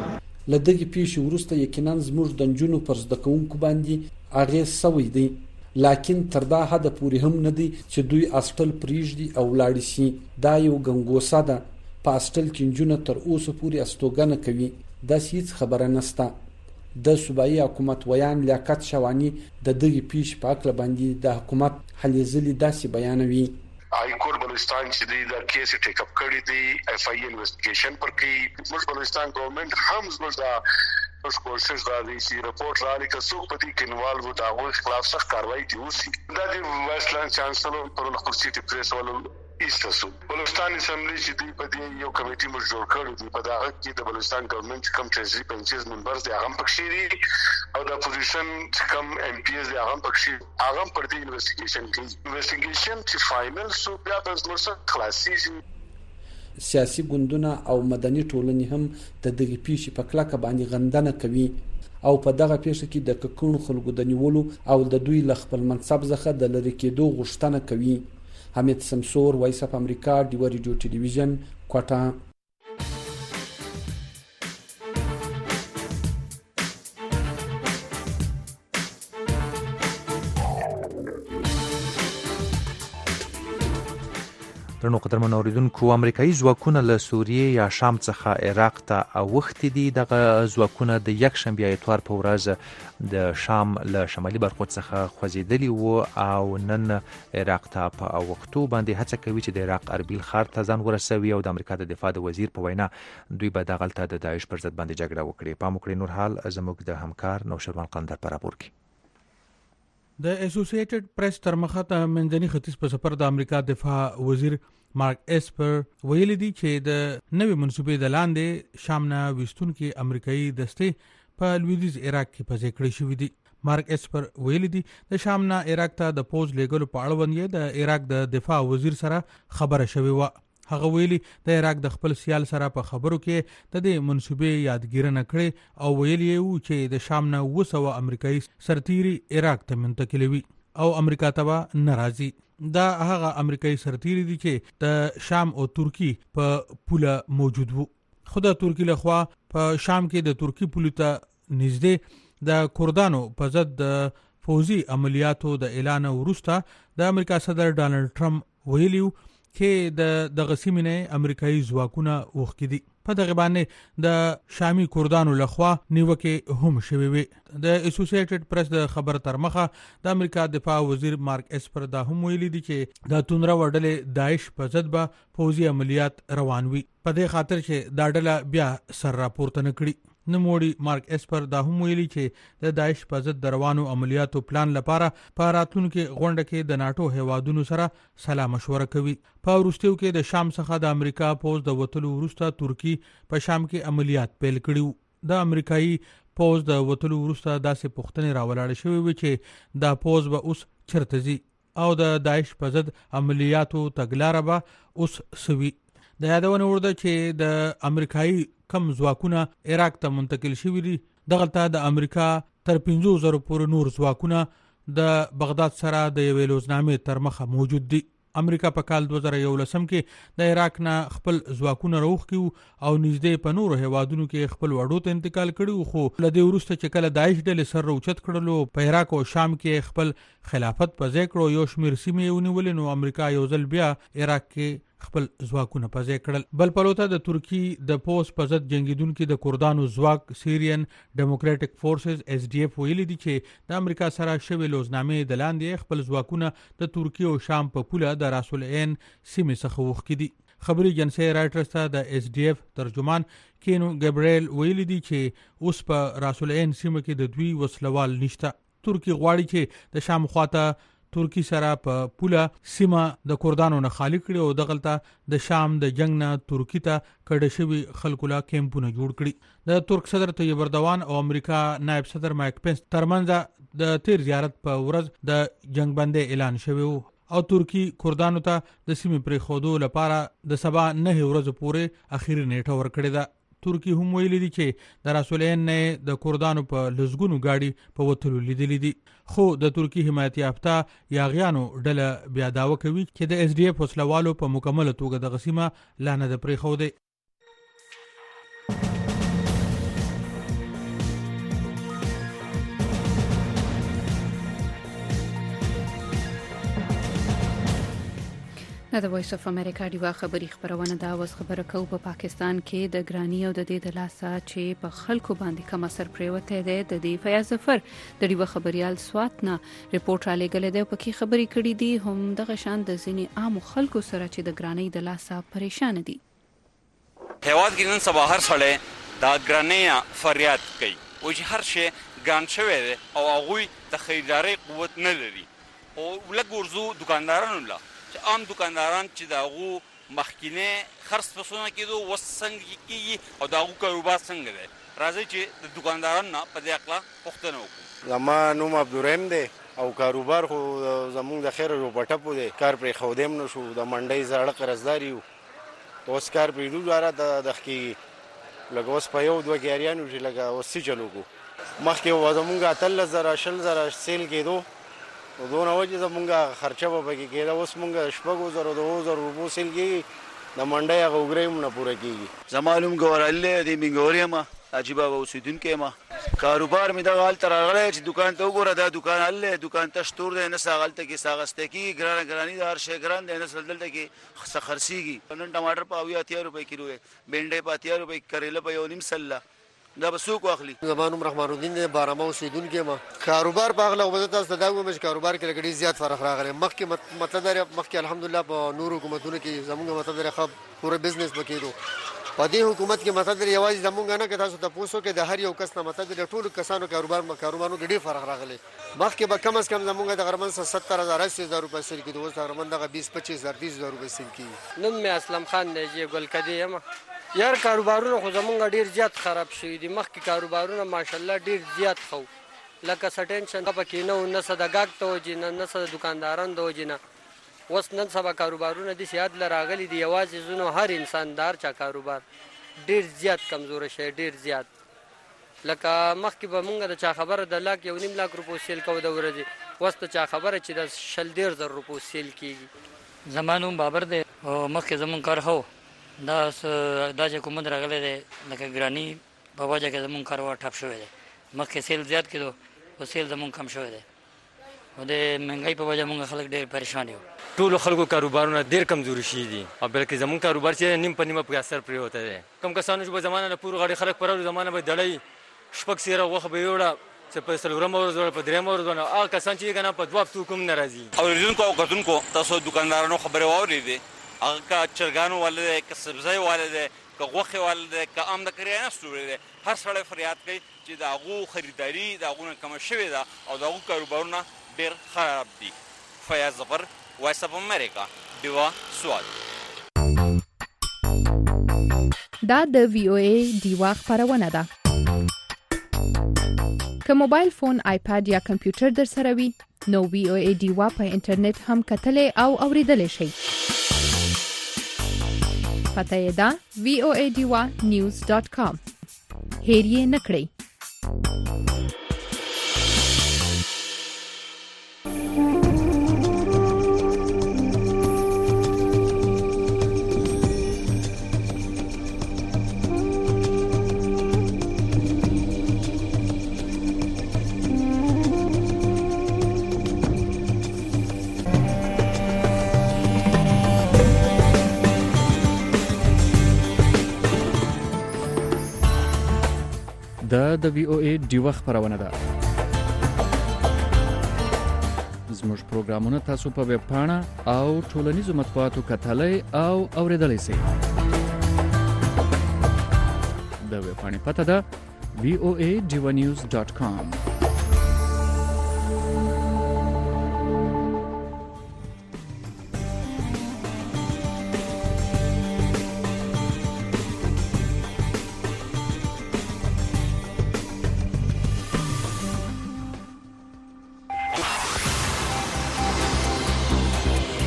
له دغې پیښې وروسته یقینا زموږ د نجونو پر زده کوونکو باندې اغېز شوی دی، لکن تر دا حده پورې هم نه دی چې دوی هاسټل پرېږدي او ولاړې شي. دا یو ګنګوسه ده. په هاسټل کې نجونه تر اوسه پورې استوګنه کوي. داسې هېڅ خبره نشته. د صوبایي حکومت ویان لیاقت شواني د دغې پیښې په هکله باندې د حکومت هلې ځلې داسې بیانوي. High court Balochistan چې د کیس ټیک اپ کړی دی اف آی انویسټیګیشن پر کې موږ بلوچستان ګورنمنت هم زموږ دا اوس کوشش راځي چې رپورټ راځي که څوک پدې کې انوالو وو دا غوښ خلاف سخت کاروایی دی وسی. دا د ویسټلند چانسلر پر خپل سیټي پریس ولو ایستاسو بلوچستان اسمبلی چې دی په دې یو کمیټي موږ جوړ کړو دی په دا کې د بلوچستان ګورنمنت کم ټریجری پنچز ممبرز دی هغه پکې دي او د اپوزیشن کم ایم پی ایز دی هغه پکې هغه پر دې انویسټیګیشن کوي. انویسټیګیشن چې فائنل سو بیا د مرسته خلاصي سیاسي ګوندونه او مدني ټولنې هم د دغې پیښې په کلکه باندې غندنه کوي او په دغه پیښه کې د ککړو خلکو د نیولو او د دوی له خپل منصب څخه د لرې کېدو غوښتنه کوي. حمید سمسور، وایس اف امریکا، ډیو ریډیو ټلویزیون، کوټه. درنو قدرمن اوریدونکو، امریکایي ځواکونه له سوریې یا شام څخه عراق ته اوښتي دي. دغه ځواکونه د یکشنبې اتوار په ورځ د شام له شمالي برخو څخه خوځېدلي وو او نن عراق ته په اوښتو باندې هڅه کوي چې د عراق اربیل ښار ته ځان ورسوي او د امریکا د دفاع د وزیر په وینا دوی به دغلته د داعش پر ضد باندې جګړه وکړي. پام وکړئ نور حال زموږ د همکار نوشروان قندر پر راپور کې. د اسوسییټډ پریس تر مخه ته منځني ختیځ په سفر د امریکا دفاع وزیر مارک اسپر ویلي دي چې د نوې منصوبې د لاندې شام نه ویستونکي امریکایي دستې په لویدیځ عراق کې پځې کړې شوې دي. مارک اسپر ویلي دي د شام نه عراق ته د پوځ لیږلو په اړوند یې د عراق د دفاع وزیر سره خبره شوې وه. هغه ویلي د عراق د خپل سیال سره په خبرو کې د دې منصوبې یادګیرنه کړې او ویلي یې وو چې د شام نه 200 امریکایي سرتیري عراق ته منتقلوي او امریکا ته نه راځي. دا هغه امریکایي سرتیري دي چې د شام او ترکی په پوله موجود وو. خو د ترکی لخوا په شام کې د ترکی پولې ته نږدې د کردانو په ضد د فوزي عملیاتو د اعلان وروسته د امریکا صدر ډانلډ ټرمپ ویلیو چې د غسیمنه امریکایي ځواکونه وښکې دي. په دغه باندې د شامي کردانو لخوا نیوکه هم شوې وي. د اسوسییټډ پریس د خبر تر مخه د امریکا دفاع وزیر مارک اسپر دا هم ویلي دي چې د تونره وډلې داعش په ضد به فوزي عملیات روان وي. په دې خاطر چې دا ډله بیا سر راپورته نه کړي. نموړي مارک اسپر دا هم ویلي چې د داعش په ضد د روانو عملیاتو پلان لپاره په راتلونکو غونډه کې د ناتو هیوادونو سره سلا مشوره کوي. په وروستیو کې د شام څخه د امریکا پوځ د وټلو وروسته ترکی په شام کې عملیات پیل کړي. د امریکایي پوځ د وټلو وروسته داسې پوښتنې راولاړې شوې وي چې دا پوځ به اوس چیرته ځي او د داعش په ضد عملیاتو تګلاره به اوس سوي. د یادونه ورده چې د امریکایي کم ځواکونه عراق ته منتقل شوي دي. دغلته د امریکا تر 50,000 پورې نور ځواکونه د بغداد سره د یوې لوزنامې تر مخه موجود دي. امریکا په کال 2011 کې د عراق نه خپل ځواکونه راوخیو او نږدې په نورو هیوادونو کې خپل وړو ته انتقال کړي، خو له دې وروسته چې کله داعش ډلې سر راوچت کړلو په عراق او شام کې خپل خلافت په ځای کړو، یو شمېر سیمې ونیولې، نو امریکا یو ځل بیا عراق کې خپل ځواکونه په ځای کړل. بل پلوته د ترکی د پوس په ضد جنگیدونکو د کردانو ځواک سیریان ډیموکراټک فورسز SDF ویلي دي چې د امریکا سره شوی لوزنامې د لاندې خپل ځواکونه د ترکی او شام په پوله د راس العین سیمې څخه وښکي دي. خبري ایجنسی رایټرز ته د SDF ترجمان کینو ګبریل ویلي دي چې اوس په راس العین سیمه کې د دوی وسلوال نشته. ترکی غواړي چې د شام خواته ترکی سره په پوله سیمه د کردانو نه خالی کړي او دغلته د شام د جنگ نه ترکی ته کډه شوي خلکو لا کیمپونه جوړ کړي. د ترک صدر طیب اردوان او امریکا نائب صدر مایک پنس ترمنځ د تیر زیارت په ورځ د جنگ بندي اعلان شوی او ترکی کردانو ته د سیمې پرې خودو لپاره د سبا 9 ورځې پورې اخیری نیټه ورکړې ده. ترکی هم ویلي دي چې د راس العین نه د کردانو په لزګونو گاډي په وتلو لیدلې دي، خو د ترکی حمایت یافته یاغیانو ډله بیا داوا کوي چې د SDF وسلوالو په مکمله توګه د غسیمه لانه د پرې خوده. د وایس اف امریکا دیوا خبری خبرونه دا اوس خبره کو په پاکستان کې د ګرانی او د دې د لاسه چې په خلکو باندې کم اثر پریوته ده. د دې فیاض ظفر د دیوا خبريال سوات نه ریپورت را لګل دی په کې خبري کړي دي هم د غشان د ځینی عام خلکو سره چې د ګرانی د لاسه پریشان دي. هیواد کې نن سبا هر سړی دا ګرانی فریاد کوي او چې هر شی ګران شوی دی او هغه د خریداري قوت نه لري او لګورزو دکاندارانو لا چې عام دکانداران چې داغو مخکینه خرڅ پسونه کېدو وسنګ کیږي او داغو کاروبار څنګه دی. راځي چې د دکاندارانو نه په دې اړه پوښتنه وکړو. زما نوم عبدالرحیم دی او کاروبار خو زمونږ د خیر رو پټپو دی، کار پرې خودم نشو، د منډۍ زړه قرضداري یو، اوس کار پرې دوه لاره د دخکي لګ اوس په یو دوه ګاریانو چې لګ اوس چلو کو مخکې و زمونږ 30,000 سیل کېدو او دونه وجه زمونږه خرچه به پکې کېده، اوس مونږ 2,000 روپو سیل کېږي، د منډۍ هغه وګړی نه پوره کېږي. زما نوم ګورالي دی، منګوري یم، عجیبه اوسیدونکی یم. کاروبار مې دغه هلته راغلی چې دکان ته وګوره، دا دکان هلته دکان ته شتور دی، نه څه هلته کې څه اخیستی کېږي، ګراني د هر شی ګران دی، نه څه دلته کې څه خرڅېږي. نن ټماټر په 80 روپۍ کیلو دی، بینډۍ په 80 روپۍ، کریله په 1.5 سله، دا به څوک واخلي. زما نوم رحمان الدین دی، بارامه اوسیدونکی یم. کاروبار په اغله وبد تاسو ته دا وایم چې کاروبار کې لګړي زیات فرق راغلی. مخکې مطلب دی مخکې الحمدلله په نورو حکومتونو کې زموږ مطلب دی ښه پوره بزنس وکړو. په دې حکومت کې مطلب دی یوازې زموږ نه کې تاسو ته پوسو کې د هر یو کس نه مطلب دی ټول کسانو کاروبارونو کې ډېر فرق راغلی. مخکې به کم از کم زموږ د غرمن 70,000 روپۍ سیل کېدو، اوس د غرمن دغه 20,000 30,000 روپۍ سیل کېږي. نوم مې اسلم خان دی چې ګلکدی یم. یار کاروبارونه خو زمونږ ډیر زیات خراب شوي دي. مخکې کاروبارونه ماشاءالله ډیر زیات خو لکه څه ټینشن پکې نه و، نه څه د ګاګ ته وجې نه څه د دکاندارانو د وجې نه. اوس نن سبا کاروبارونه داسې یاد له راغلي دي، یوازې ځینو هر انسان د هر چا کاروبار ډیر زیات کمزوره شوی، ډیر زیات. لکه مخکې به مونږ د چا خبره د 1.5 لاک روپو سیل کوو د ورځې، اوس د چا خبره چې د 1,000 روپو سیل کېږي. زما نوم بابر دی او مخکې زمونږ کار هو دا چې حکومت راغلی دی لکه ګراني په وجه کې زمونږ کاروبار ټپ شوی دی. مخکې سیل زیات کېدو او سیل زمونږ کم شوی دی او د مهنګۍ په وجه مونږ خلک ډېر پریشان یو. ټولو خلکو کاروبارونه ډېر کمزوري شوي دي او بلکې زمونږ کاروبار چې نیم په نیمه پرې اثر پرېوتی دی. کم کسانو چې په زمانه نه پورې غاړې خلک پرولو، زمانه به دړۍ 6 سیره غوښه به یوړه چې په 4 ورځ په 3 ورځ باندې هغه کسان چې که نه په 2 هفتو کوم نه راځي. اورېدونکو او کتونکو تاسو دکاندارانو خبرې واورېدې، هغه که چرګانو والا دی، که سبزۍ والا دی، که غوښې والا دی، که عام د کریانه سټور دی، هر سړی فریاد کوي چې د هغو خریداري د هغو نه کمه شوې ده او د هغو کاروبارونه ډېر خراب دي. فیاض ظفر، وایس اف امریکا، دیوا سوات. دا د VOA دیوا خبرونه ده. که موبایل فون، آیپاد یا کمپیوټر در سره وي نو VOA دیوا په انټرنیټ هم کتلې او اوریدلې شي. پته یې ده voadiwa.news.com. هیر یې نکړئ. د VOA ډیوه خبرونه ده. زموږ پروګرامونه تاسو په ویب پاڼه او ټولنیزو مطبوعاتو کتلای او اوریدلای شئ. د ویب پاڼې پته ده voadivanews.com.